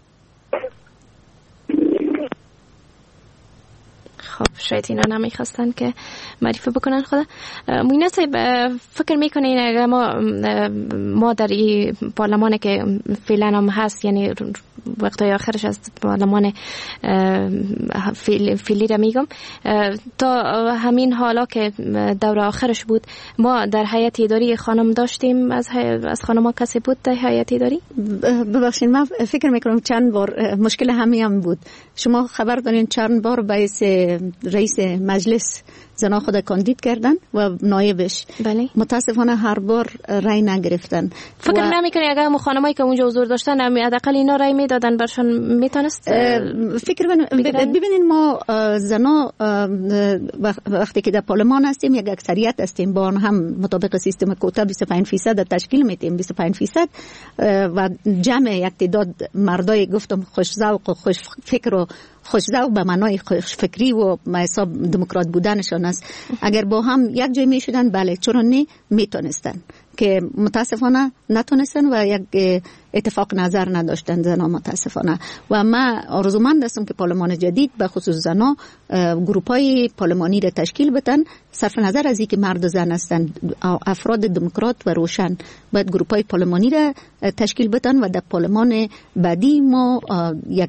خب شاید اینا نمیخواستن که معرفی بکنن. خدا موینا صاحب، فکر میکنین اگر ما ما در این پارلمان که فعلا هم هست، یعنی وقتای آخرش از پارلمان فعلی را میگم، تا همین حالا که دور آخرش بود، ما در هیئت اداری خانم داشتیم؟ از از خانم ها کسی بود در هیئت اداری؟ ببخشید، من فکر میکنم چند بار مشکل همین هم بود. شما خبر دارین چند بار باعث رئیس مجلس زنا خود کاندید کردن و نایبش. بله. متاسفانه هر بار رای نگرفتن. فکر و... نمیکنی اگر هم خانمایی که اونجا حضور داشتن حداقل اینا رای میدادن برشان میتونست؟ فکر ببینین ما زنا وقتی که در پارلمان هستیم یک اکثریت هستیم، با هم مطابق سیستم کوتا بیست و پنج درصد تشکیل میدیم، بیست و پنج درصد و جمع یک تعداد مردای گفتم خوش ذوق و خوش فکر و خوش ذوق به معنای خوش فکری و حساب دموکرات بودنشان است. اگر با هم یک جای می شدن بله، چرا نه، میتونستن، که متاسفانه نتونستن و یک اتفاق نظر نداشتن زنا متاسفانه. و ما آرزومند هستم که پارلمان جدید به خصوص زنا گروپای پارلمانی را تشکیل بدن، صرف نظر از اینکه مرد و زن هستن، افراد دموکرات و روشن باید گروپای پارلمانی را تشکیل بدن و در پارلمان بعدی ما یک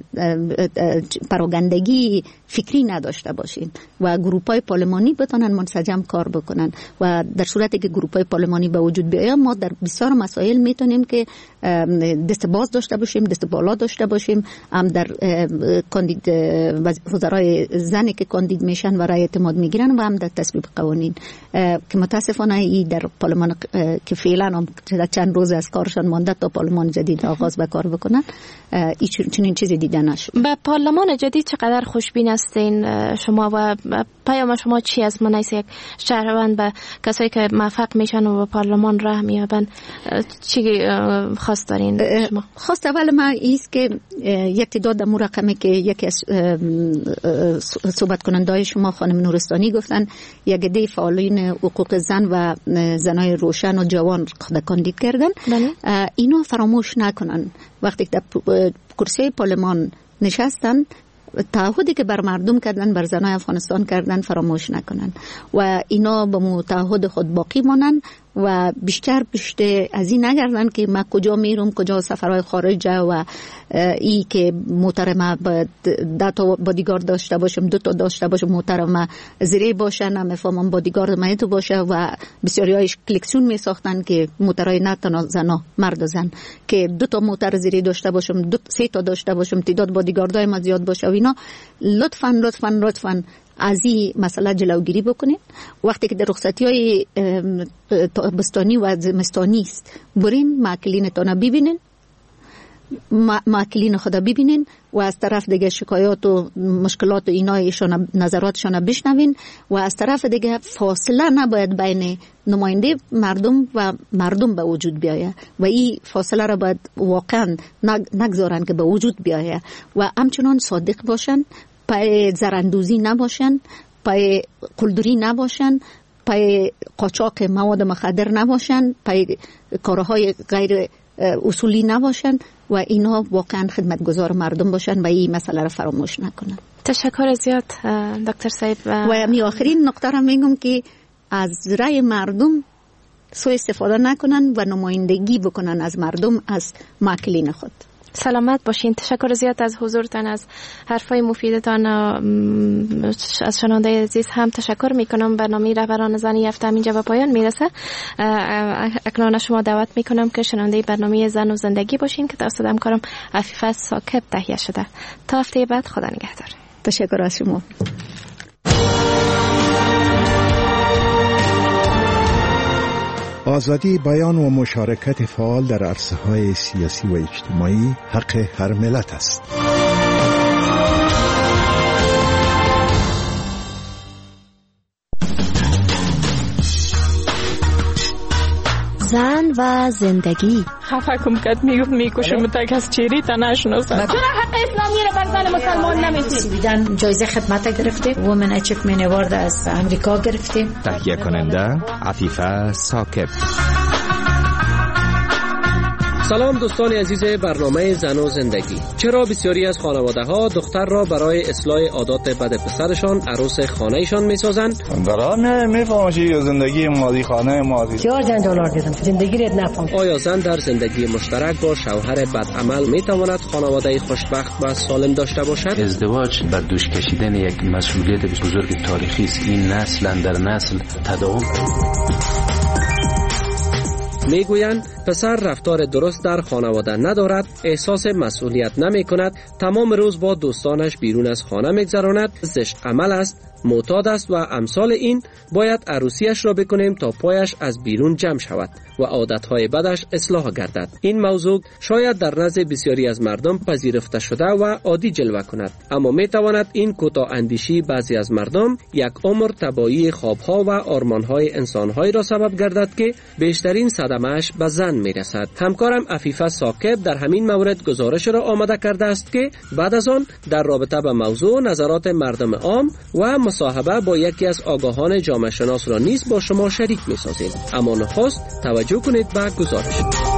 پراگندگی فکری نداشته باشیم و گروپای پارلمانی بتونن منسجم کار بکنن. و در صورتی که گروپای پارلمانی به وجود بیاید، ما در بسیار مسائل میتونیم که دست باز داشته باشیم، دست بالا داشته باشیم. هم در کاندید وزرای زنی که کاندید میشن و رای اعتماد میگیرن و هم در تصویب قوانین که متاسفانه ای در پارلمان که فعلا هم چند روز از کارشان مانده تا پارلمان جدید آغاز به کار بکنن، این چنین چیزی دیده نشد. به پارلمان جدید چقدر خوشبین هستین شما و پیام شما چی از من یک شهروند به کسایی که موفق میشن و به پارلمان راه میابن چی خواست دارین شما؟ خواست اول ما ایست که یک تعداد امور رقمی که یکی از صحبت کننده‌های شما خانم نورستانی گفتن، یک عده فعالین حقوق زن و زنای روشن و جوان خود کاندید کردن. اینو فراموش نکنن وقتی در کرسی پارلمان نشستن، تعهدی که بر مردم کردن، بر زنای افغانستان کردن فراموش نکنن و اینا به مو تعهد خود باقی مانن و بیشتر بیشتر از این نگردن که من کجا میرم، کجا سفرهای خارج و ای که محترمه ده تا بادیگارد داشته باشم، دو تا داشته باشم، محترمه زیره باشه، نمیفهمم بادیگارد من تو باشه و بسیاری هایش کلکسیون می ساختن که محترای نه تنها زنا، مرد و زن، که دو تا محتر زیره داشته باشم، دو سه تا داشته باشم، تعداد بادیگاردای ما زیاد باشه و اینا. لطفاً لطفاً لطفاً از این مسئله جلوگیری بکنید. وقتی که در رخصتی های تابستانی و زمستانی است، برین معکلینتان ببینین، معکلین خدا ببینین و از طرف دیگه شکایات و مشکلات و اینایشان نظراتشان بشنوین و از طرف دیگه فاصله نباید بین نماینده مردم و مردم به وجود بیاید و این فاصله را باید واقعا نگذارن که به وجود بیاید و همچنان صادق باشن، پای زراندوزی نباشن، پای قلدری نباشن، پای قاچاق مواد مخدر نباشن، پای کارهای غیر اصولی نباشن و اینا واقعا خدمتگزار مردم باشن و این مسئله را فراموش نکنن. تشکر زیاد دکتر صاحب. و می آخرین نقطه را میگم که از رای مردم سوء استفاده نکنن و نمایندگی بکنن از مردم، از معکلین خود. سلامت باشین. تشکر زیاد از حضورتان، از حرفای مفیدتان. از شنونده عزیز هم تشکر میکنم. برنامه رهبران زنی هفته اینجا به پایان میرسه. اکنون شما دعوت میکنم که شنونده برنامه زن و زندگی باشین که توسط همکارم عفیفه ثاقب تهیه شده. تا هفته بعد، خدا نگهدار. تشکر از شما. آزادی بیان و مشارکت فعال در عرصه‌های سیاسی و اجتماعی حق هر ملت است. زن و زندگی. خفه کم کد میگفت میکشه متک از چیری تا نشناسد. چرا حق اسلامی رو بر زن مسلمان نمیتیم؟ سویدن جایزه خدمت گرفته، وومن اچیومنت اوارد از امریکا گرفته. تهیه کننده عفیفه ثاقب. سلام دوستان عزیز برنامه زن و زندگی. چرا بسیاری از خانواده ها دختر را برای اصلاح عادات بد پسرشان عروس خانهشان میسازند؟ درانه میفهمشی زندگی ماضی خانه ماضی. چهار جنجال دیدم زندگی رد نفهم. آیا زن در زندگی مشترک با شوهر بدعمل میتواند خانواده خوشبخت و سالم داشته باشد؟ ازدواج بر دوش کشیدن یک مسئولیت بزرگ تاریخی است. این نسل در نسل تداوم میگویند پسر رفتار درست در خانواده ندارد، احساس مسئولیت نمی کند، تمام روز با دوستانش بیرون از خانه میگذراند، زشت عمل است، معتاد است و امثال این. باید عروسیش را بکنیم تا پایش از بیرون جمع شود و عادتهای بدش اصلاح گردد. این موضوع شاید در نزد بسیاری از مردم پذیرفته شده و عادی جلوه کند، اما می تواند این کوتاه اندیشی بعضی از مردم یک عمر تباهی خوابها و آرمانهای انسانهایی را سبب گردد که بیشترین صدمه‌اش به زن می رسد. همکارم عفیفه ثاقب در همین مورد گزارش را آماده کرده است که بعد از آن در رابطه با موضوع نظرات مردم عام و مصاحبه با یکی از آگاهان جامعه شناس را نیز با شما شریک می سازیم. اما نخست توجه کنید به گزارش.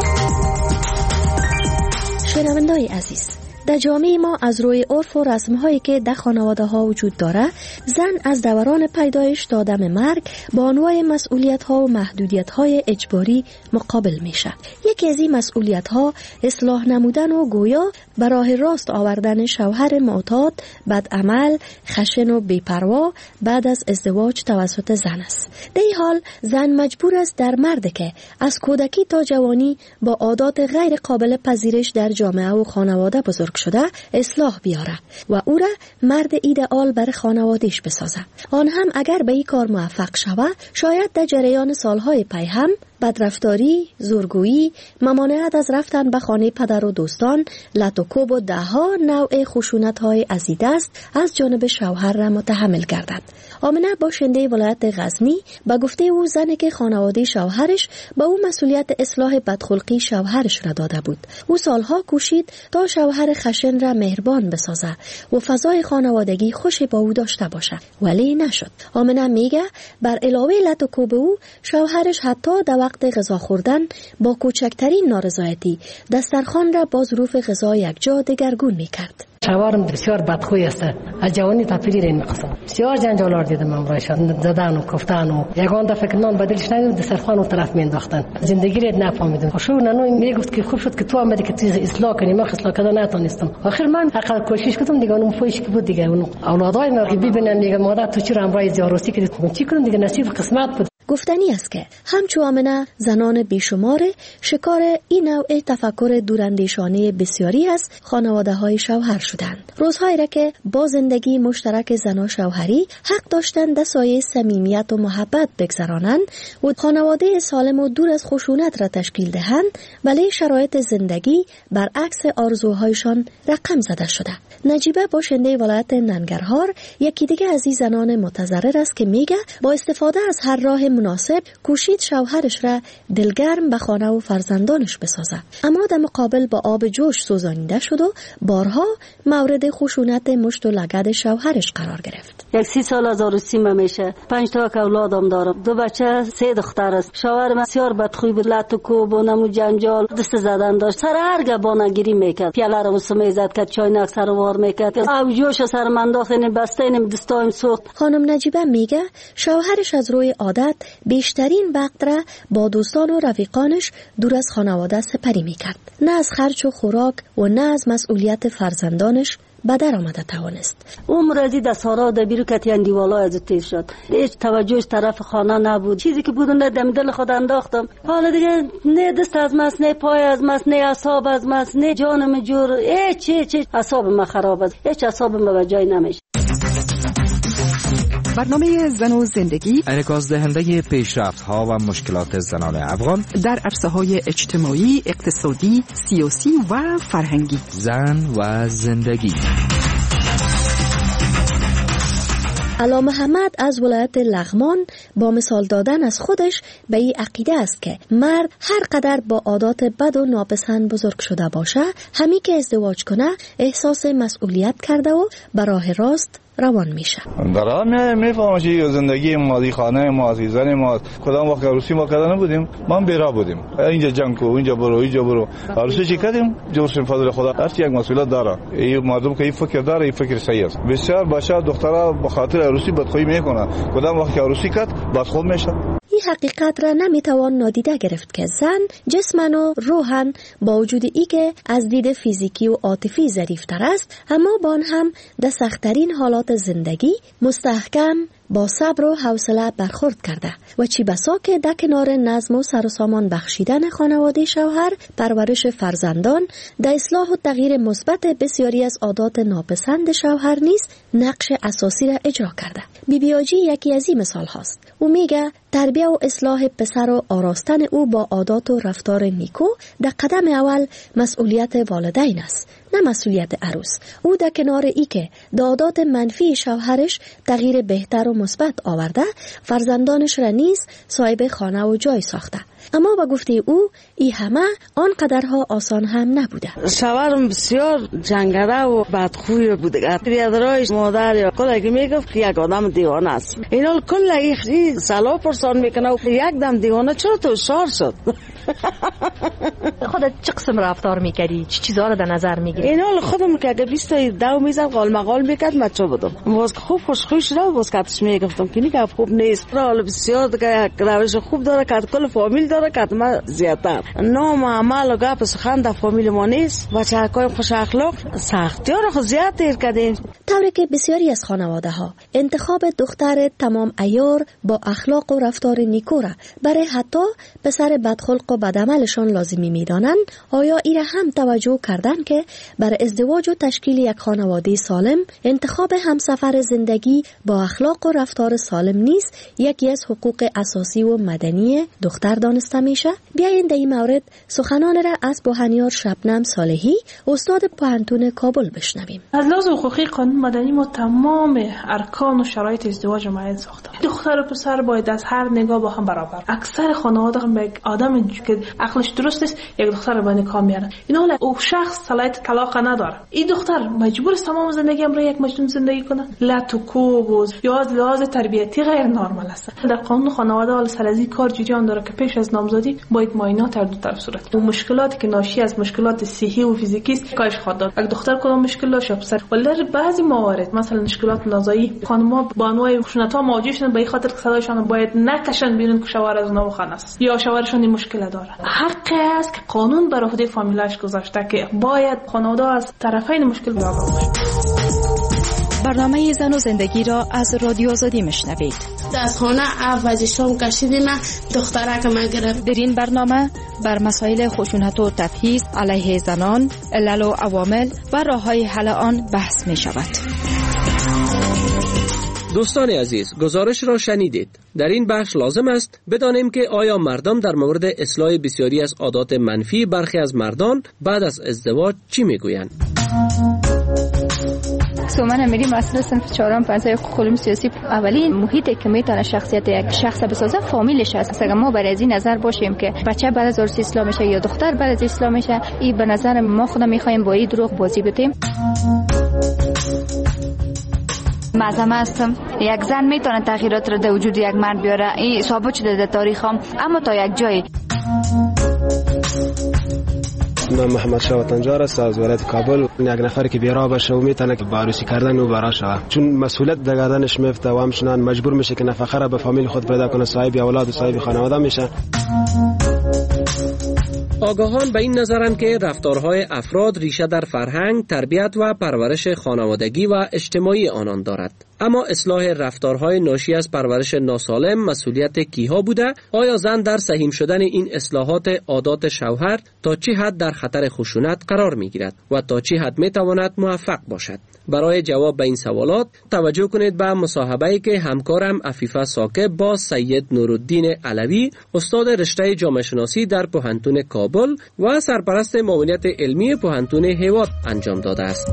شنونده‌های عزیز، در جامعه ما از روی عرف و رسم‌هایی که در خانواده‌ها وجود داره، زن از دوران پیدایش تا دم مرگ با انواع مسئولیت‌ها و محدودیت‌های اجباری مقابل میشه. یکی از این مسئولیت‌ها اصلاح نمودن و گویا به راه راست آوردن شوهر معتاد، بدعمل، خشن و بی‌پروا بعد از ازدواج توسط زن است. در این حال زن مجبور است در مردی که از کودکی تا جوانی با عادات غیر قابل پذیرش در جامعه و خانواده بزرگ شده اصلاح بیاره و او را مرد ایدئال بر خانوادهش بسازه. آن هم اگر به این کار موفق شود، شاید در جریان سالهای پی هم بدرفتاری، زورگویی، ممانعت از رفتن به خانه پدر و دوستان، لط و کوب و دهها نوع خشونت‌های عزیدست از جانب شوهر را متحمل گردد. آمنه باشنده ولایت غزنی به گفته او زنی که خانواده شوهرش به او مسئولیت اصلاح بدخلقی شوهرش را داده بود. او سالها کوشید تا شوهر خشن را مهربان بسازه و فضای خانوادگی خوشی با او داشته باشه، ولی نشد. آمنه میگه بر علاوه لط و کوب او، شوهرش حتی در وقت غذا خوردن با کوچکترین نارضایتی دسترخوان را با ظروف غذا یکجا دگرگون میکرد. شوهرم بسیار بدخوی است. از جوانی تا پیری این قسم بسیار جنجالار دیدم امرایشان، زدن و کفتن و یگان دفعه که نان بدلش ندید دسترخوان اون طرف مینداختن. زندگی رو نفهمیدم. خوشو نانو میگفت که خوب شد که تو آمدی که تو اصلاح کنی، من اصلاح کردن نتونستم. آخر من حقا کوشش کردم دیگه، اون فویش که بود دیگه، اون اولادای ما که ببینن میگه مادر تو چرا امرای زیاروسی کردی، چی کنم دیگه، نصیب قسمت بود. گفتنی است که همچو آمنه زنان بیشمار شکار این نوع تفکر دوراندیشانه بسیاری از خانواده های شوهر شدند. روزهایی را که با زندگی مشترک زن و شوهری حق داشتند در سایه صمیمیت و محبت بگذرانند و خانواده سالم و دور از خشونت را تشکیل دهند، ولی شرایط زندگی برعکس آرزوهایشان رقم زده شده. نجیبه باشنده ولایت ننگرهار یکی دیگه از این زنان متضرر است که میگه با استفاده از هر راه مناسب کوشید شوهرش را دلگرم به خانه و فرزندانش بسازه، اما در مقابل با آب جوش سوزانیده شد و بارها مورد خشونت مشت و لگد شوهرش قرار گرفت. یک سی سال از عروسیم میشه، پنج تا که اولادم دارم، دو بچه، سه دختر است. شوهرم بسیار بدخوی بود، لط و کوب و نمو جنجال، دست زدن داشت، سر هر گبانگیری میکرد، پیاله رو سمیزد کرد، چاینک سر وار میکرد، آب جوش سر من انداخت، بسته اینم دستایم سوخت. خانم نجیبه میگه شوهرش از روی عادت بیشترین وقت را با دوستان و رفیقانش دور از خانواده سپری میکرد. نه از خرج و خوراک و نه از مسئولیت فرزندانش به در آمده توانست. عمر از این دستارا در بیرو کتیان دیوالا از تیز شد، هیچ توجهش طرف خانه نبود. چیزی که بود نه دم دل خود انداختم. حالا دیگه نه دست از ماست، نه پای از ماست، نه اعصاب از ماست، نه جانم جور، هیچ هیچ اعصاب ما خراب است، هیچ اعصابم به جای نمیشه. برنامه زن و زندگی انعکاس دهنده پیشرفت‌ها و مشکلات زنان افغان در عرصه‌های اجتماعی، اقتصادی، سیاسی و فرهنگی. زن و زندگی. علا محمد از ولایت لغمان با مثال دادن از خودش به این عقیده است که مرد هر قدر با عادات بد و ناپسند بزرگ شده باشه، همی که ازدواج کنه احساس مسئولیت کرده و به راه راست روان میشه. در هم میفهمم که زندگی مادی خانه ما، زن ما، کدام وقت عروسی ما کردن بودیم، ما بیرا بودیم. اینجا جنگ کو، اینجا برو، اینجا برو. عروسی چی کردیم؟ جورش فضل خدا. هر چی یک مسئولیت داره. این مردم که این فکر داره، این فکر صحیح است. بسیار باشه دخترها به خاطر عروسی بدخویی میکنه. کدام وقت عروسی کرد، بدخو میشه. این حقیقت را نمیتوان نادیده گرفت که زن جسمن و روحن با وجود ای که از دید فیزیکی و عاطفی ظریفتر است، اما با آن هم در سخت‌ترین حالات زندگی مستحکم با صبر و حوصله برخورد کرده و چی بسا که در کنار نظم و سر و سامان بخشیدن خانواده شوهر، پرورش فرزندان، در اصلاح و تغییر مثبت بسیاری از عادات ناپسند شوهر نیز نقش اساسی را اجرا کرده. بی بی آجی یکی از این مثال هاست. او میگه تربیت و اصلاح پسر و آراستن او با عادات و رفتار نیکو در قدم اول مسئولیت والدین است، نه مسئولیت عروس. او در کنار ای که عادات منفی شوهرش تغییر بهتر و مثبت آورده، فرزندانش را نیز صاحب خانه و جای ساخته. اما با گفته او ای همه آن قدرها آسان هم نبوده. شوهرم بسیار جنگره و بدخوی بوده. بیادرایش مادر یا کلگی میگفت که یک آدم دیوانه است. اینال کلگی سلام پرسان میکنه و یک دم دیوانه چرا تو شار شد؟ خودت چه قسم رفتار میکردی؟ چه چیزا رو در نظر میگیری؟ اینال خودم که اگه بیست تا دو میزد قال مقال میکرد من چه بودم؟ باز خوب خوشخوی شده و باز کتش میگفتم که نیگه خوب نیست. حالا بسیار دیگه روش خوب داره که کل فامیل داره که ما زیادتر نام عمل و گپ سخن در فامیل ما نیست. بچه های خوش اخلاق سختی ها رو خود زیاد تیر کردیم. طوری که بسیاری از خانواده ها انتخاب دختر تمام عیار با اخلاق و رفتار نیکو را برای حتی پسر بدخلق و بدعملشان لازمی میدانند، آیا ایره هم توجه کردن که برای ازدواج و تشکیل یک خانواده سالم انتخاب همسفر زندگی با اخلاق و رفتار سالم نیست یکی از حقوق اساسی و مدنی دختر دانسته میشه؟ بیایید در این مورد سخنان را از بوهنیار شبنم صالحی، استاد پوهنتون کابل بشنویم. از لحاظ حقوقی قانون مدنی ما تمام ارکان و شرایط ازدواج معین ساختیم. دختر و پسر باید از هر نگاه با هم برابر. اکثر خانواده هم به آدم که عقلش درست است یک دختر به نکاح میارن. اینا او شخص صلاحیت طلاق نداره. این دختر مجبور است تمام زندگی هم را یک مجنون زندگی کنه. لط و کوب یا از لحاظ تربیتی غیر نرمال است. در قانون خانواده حال سرازی کار جریان داره که پیش از نامزدی باید معاینات هر دو طرف صورت. اون مشکلاتی که ناشی از مشکلات صحی و فیزیکی است کاش خواهد داد. اگه دختر کدام مشکل داشته پسر ولی در بعضی موارد مثلا مشکلات نازایی خانم‌ها با انواع خشونت‌ها مواجه شدن به خاطر که صدایشان باید نکشن بیرون که شوهر از اونها خانه است یا شوهرشون این مشکل داره. حق است که قانون بر عهده فامیلاش گذاشته که باید خانواده از طرفین مشکل برآورده باشه. برنامه زن و زندگی را از رادیو آزادی میشنوید. از خانه افزایشم کشیدیم دختره که من گرفت. در این برنامه بر مسائل خشونت و تبعیض علیه زنان، علل و عوامل و راه‌های حل آن بحث می شود. دوستان عزیز، گزارش را شنیدید. در این بخش لازم است بدانیم که آیا مردم در مورد اصلاح بسیاری از عادات منفی برخی از مردان بعد از ازدواج چی میگویند؟ سومن امیری مسئول صنف چهارم فضای حقوق علوم سیاسی. اولین محیطی که میتونه شخصیت یک شخص بسازه فامیلش است. اگر ما بر از این نظر باشیم که بچه بعد از عروسی اسلام میشه یا دختر بعد از اسلام میشه، این به نظر ما خودم میخوایم با این دروغ بازی بدیم. معظم هستم یک زن میتونه تغییرات رو در وجود یک مرد بیاره. این ثابت شده در تاریخ هم، اما تا یک جایی. من محمد شاه وطنجار است از ولایت کابل. یک نفری که بیراه باشه و میتونه که عروسی کردن او برا شوه، چون مسئولیت در گردنش میفته و همچنان مجبور میشه که نفقه را به فامیل خود پیدا کنه، صاحب اولاد و صاحب خانواده میشه. آگاهان به این نظرند که رفتارهای افراد ریشه در فرهنگ، تربیت و پرورش خانوادگی و اجتماعی آنان دارد. اما اصلاح رفتارهای ناشی از پرورش ناسالم مسئولیت کیها بوده؟ آیا زن در سهیم شدن این اصلاحات عادات شوهر تا چه حد در خطر خشونت قرار میگیرد و تا چه حد میتواند موفق باشد؟ برای جواب به این سوالات توجه کنید به مصاحبه‌ای که همکارم عفیفه ساکب با سید نورالدین علوی استاد رشته جامعه شناسی در پوهنتون کابل و سرپرست معاونیت علمی پوهنتون هیوات انجام داده است.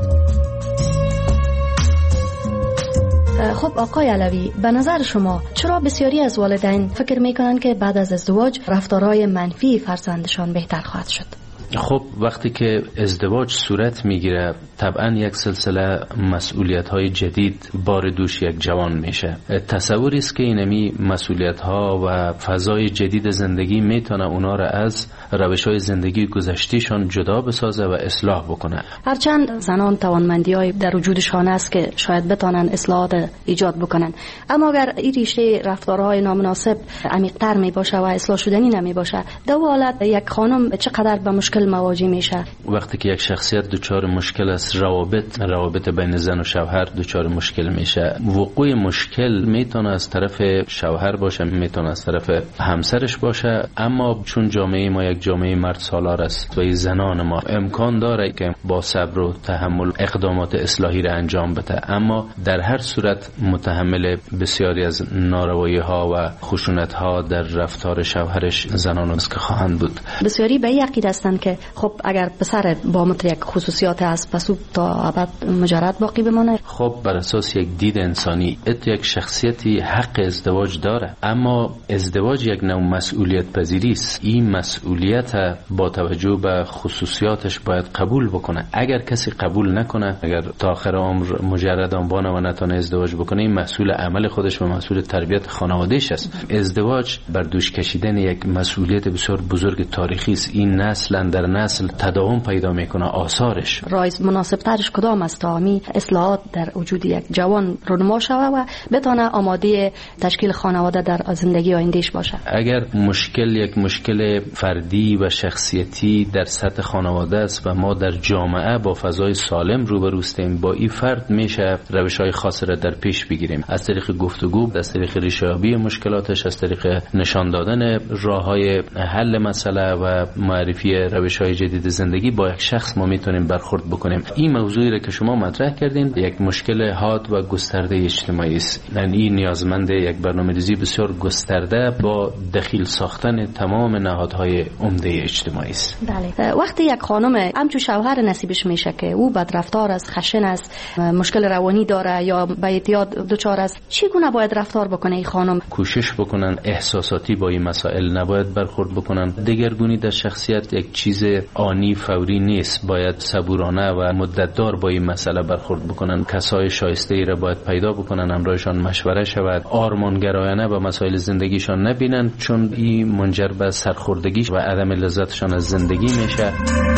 خب آقای علوی، به نظر شما چرا بسیاری از والدین فکر میکنن که بعد از ازدواج رفتارهای منفی فرزندشان بهتر خواهد شد؟ خب وقتی که ازدواج صورت میگیره طبعا یک سلسله مسئولیت های جدید بار دوش یک جوان میشه. تصوری است که اینمی مسئولیت ها و فضای جدید زندگی میتونه اونا را از روش های زندگی گذشتیشان جدا بسازه و اصلاح بکنه. هرچند زنان توانمندی های در وجودشان است که شاید بتانن اصلاحات ایجاد بکنن، اما اگر این ریشه رفتارهای نامناسب عمیق‌تر می باشه و اصلاح شدنی نمی باشه، در حالت یک خانم چقدر به مشکل مواجه میشه؟ وقتی که یک شخصیت دچار مشکل است، روابط روابط بین زن و شوهر دچار مشکل میشه. وقوع مشکل میتونه از طرف شوهر باشه، میتونه از طرف همسرش باشه، اما چون جامعه ما یک جامعه مرد سالار است و زنان ما امکان داره که با صبر و تحمل اقدامات اصلاحی را انجام بده، اما در هر صورت متحمل بسیاری از ناروایی ها و خشونت ها در رفتار شوهرش زنان است که خواهند بود. بسیاری به این عقیده هستند که خب اگر پسر با متر یک خصوصیات است پس او تا ابد مجرد باقی بمانه. خب بر اساس یک دید انسانی ات یک شخصیتی حق ازدواج داره، اما ازدواج یک نوع مسئولیت پذیری است. این مسئولیت با توجه به خصوصیاتش باید قبول بکنه. اگر کسی قبول نکنه، اگر تا آخر عمر مجرد آن بانه و نتونه ازدواج بکنه، این مسئول عمل خودش و مسئول تربیت خانواده‌اش است. ازدواج بر دوش کشیدن یک مسئولیت بسیار بزرگ تاریخی است. این نسل در نسل تداوم پیدا میکنه آثارش. رایز مناسب ترش کدام است تا می اصلاحات در وجود یک جوان رونما شوه و بتونه آماده تشکیل خانواده در زندگی آیندهش باشه؟ اگر مشکل یک مشکل فردی و شخصیتی در سطح خانواده است و ما در جامعه با فضای سالم روبروستیم، با این فرد میشه روش‌های خاص را در پیش بگیریم، از طریق گفتگو، از طریق ریشه‌یابی مشکلاتش، از طریق نشان دادن راه‌های حل مسئله و معرفی روش‌های جدید زندگی با یک شخص ما میتونیم برخورد بکنیم. این موضوعی را که شما مطرح کردین یک مشکل حاد و گسترده اجتماعی است. یعنی این نیازمند یک برنامه‌ریزی بسیار گسترده با دخیل ساختن تمام نهادهای عمده اجتماعی است. بله. وقتی یک خانم همچون شوهر نصیبش میشه که او بدرفتار است، خشن است، مشکل روانی داره یا به اعتیاد دچار است، چگونه باید رفتار بکنه این خانم؟ کوشش بکنن احساساتی با این مسائل نباید برخورد بکنن. دگرگونی در شخصیت یک چیز آنی فوری نیست، باید صبورانه و مدتدار با این مسئله برخورد بکنن. کسای شایسته ای را باید پیدا بکنن، همراهشان مشوره شود، آرمانگرایانه به مسائل زندگیشان نبینن، چون این منجر به سرخوردگی و عدم لذتشان از زندگی میشه.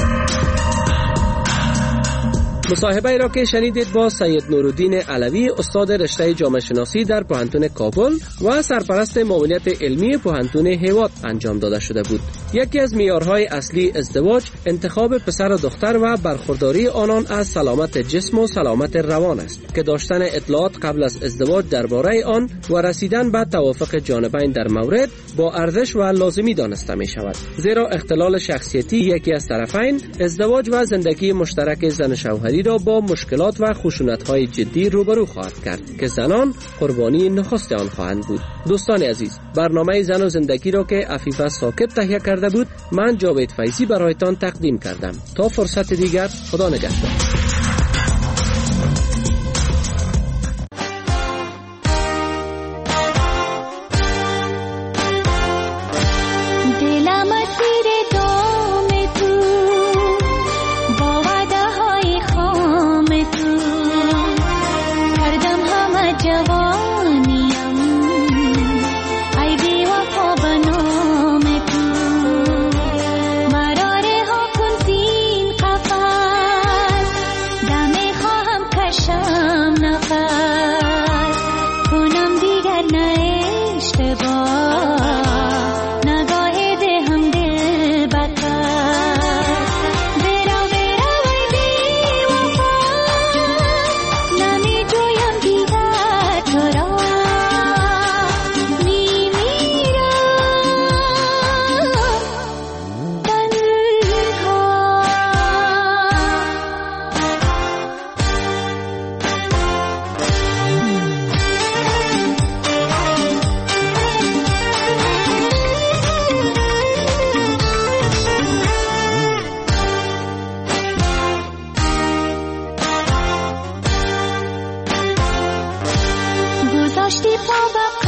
مصاحبه ای را که شنیدید با سید نورالدین علوی استاد رشته جامعه شناسی در پوهنتون کابل و سرپرست معاونیت علمی پوهنتون هیوات انجام داده شده بود. یکی از معیارهای اصلی ازدواج انتخاب پسر و دختر و برخورداری آنان از سلامت جسم و سلامت روان است که داشتن اطلاعات قبل از ازدواج درباره آن و رسیدن به توافق جانبین در مورد با ارزش و لازمی دانسته می شود. زیرا اختلال شخصیتی یکی از طرفین ازدواج و زندگی مشترک زن شوهری را با مشکلات و خشونت‌های جدی روبرو خواهد کرد که زنان قربانی نخست آن خواهند بود. دوستان عزیز، برنامه زن و زندگی را که عفیفه ساکب تهیه کرده بود، من جاوید فیضی برایتان تقدیم کردم. تا فرصت دیگر، خدا نگهدار. داشتی پا به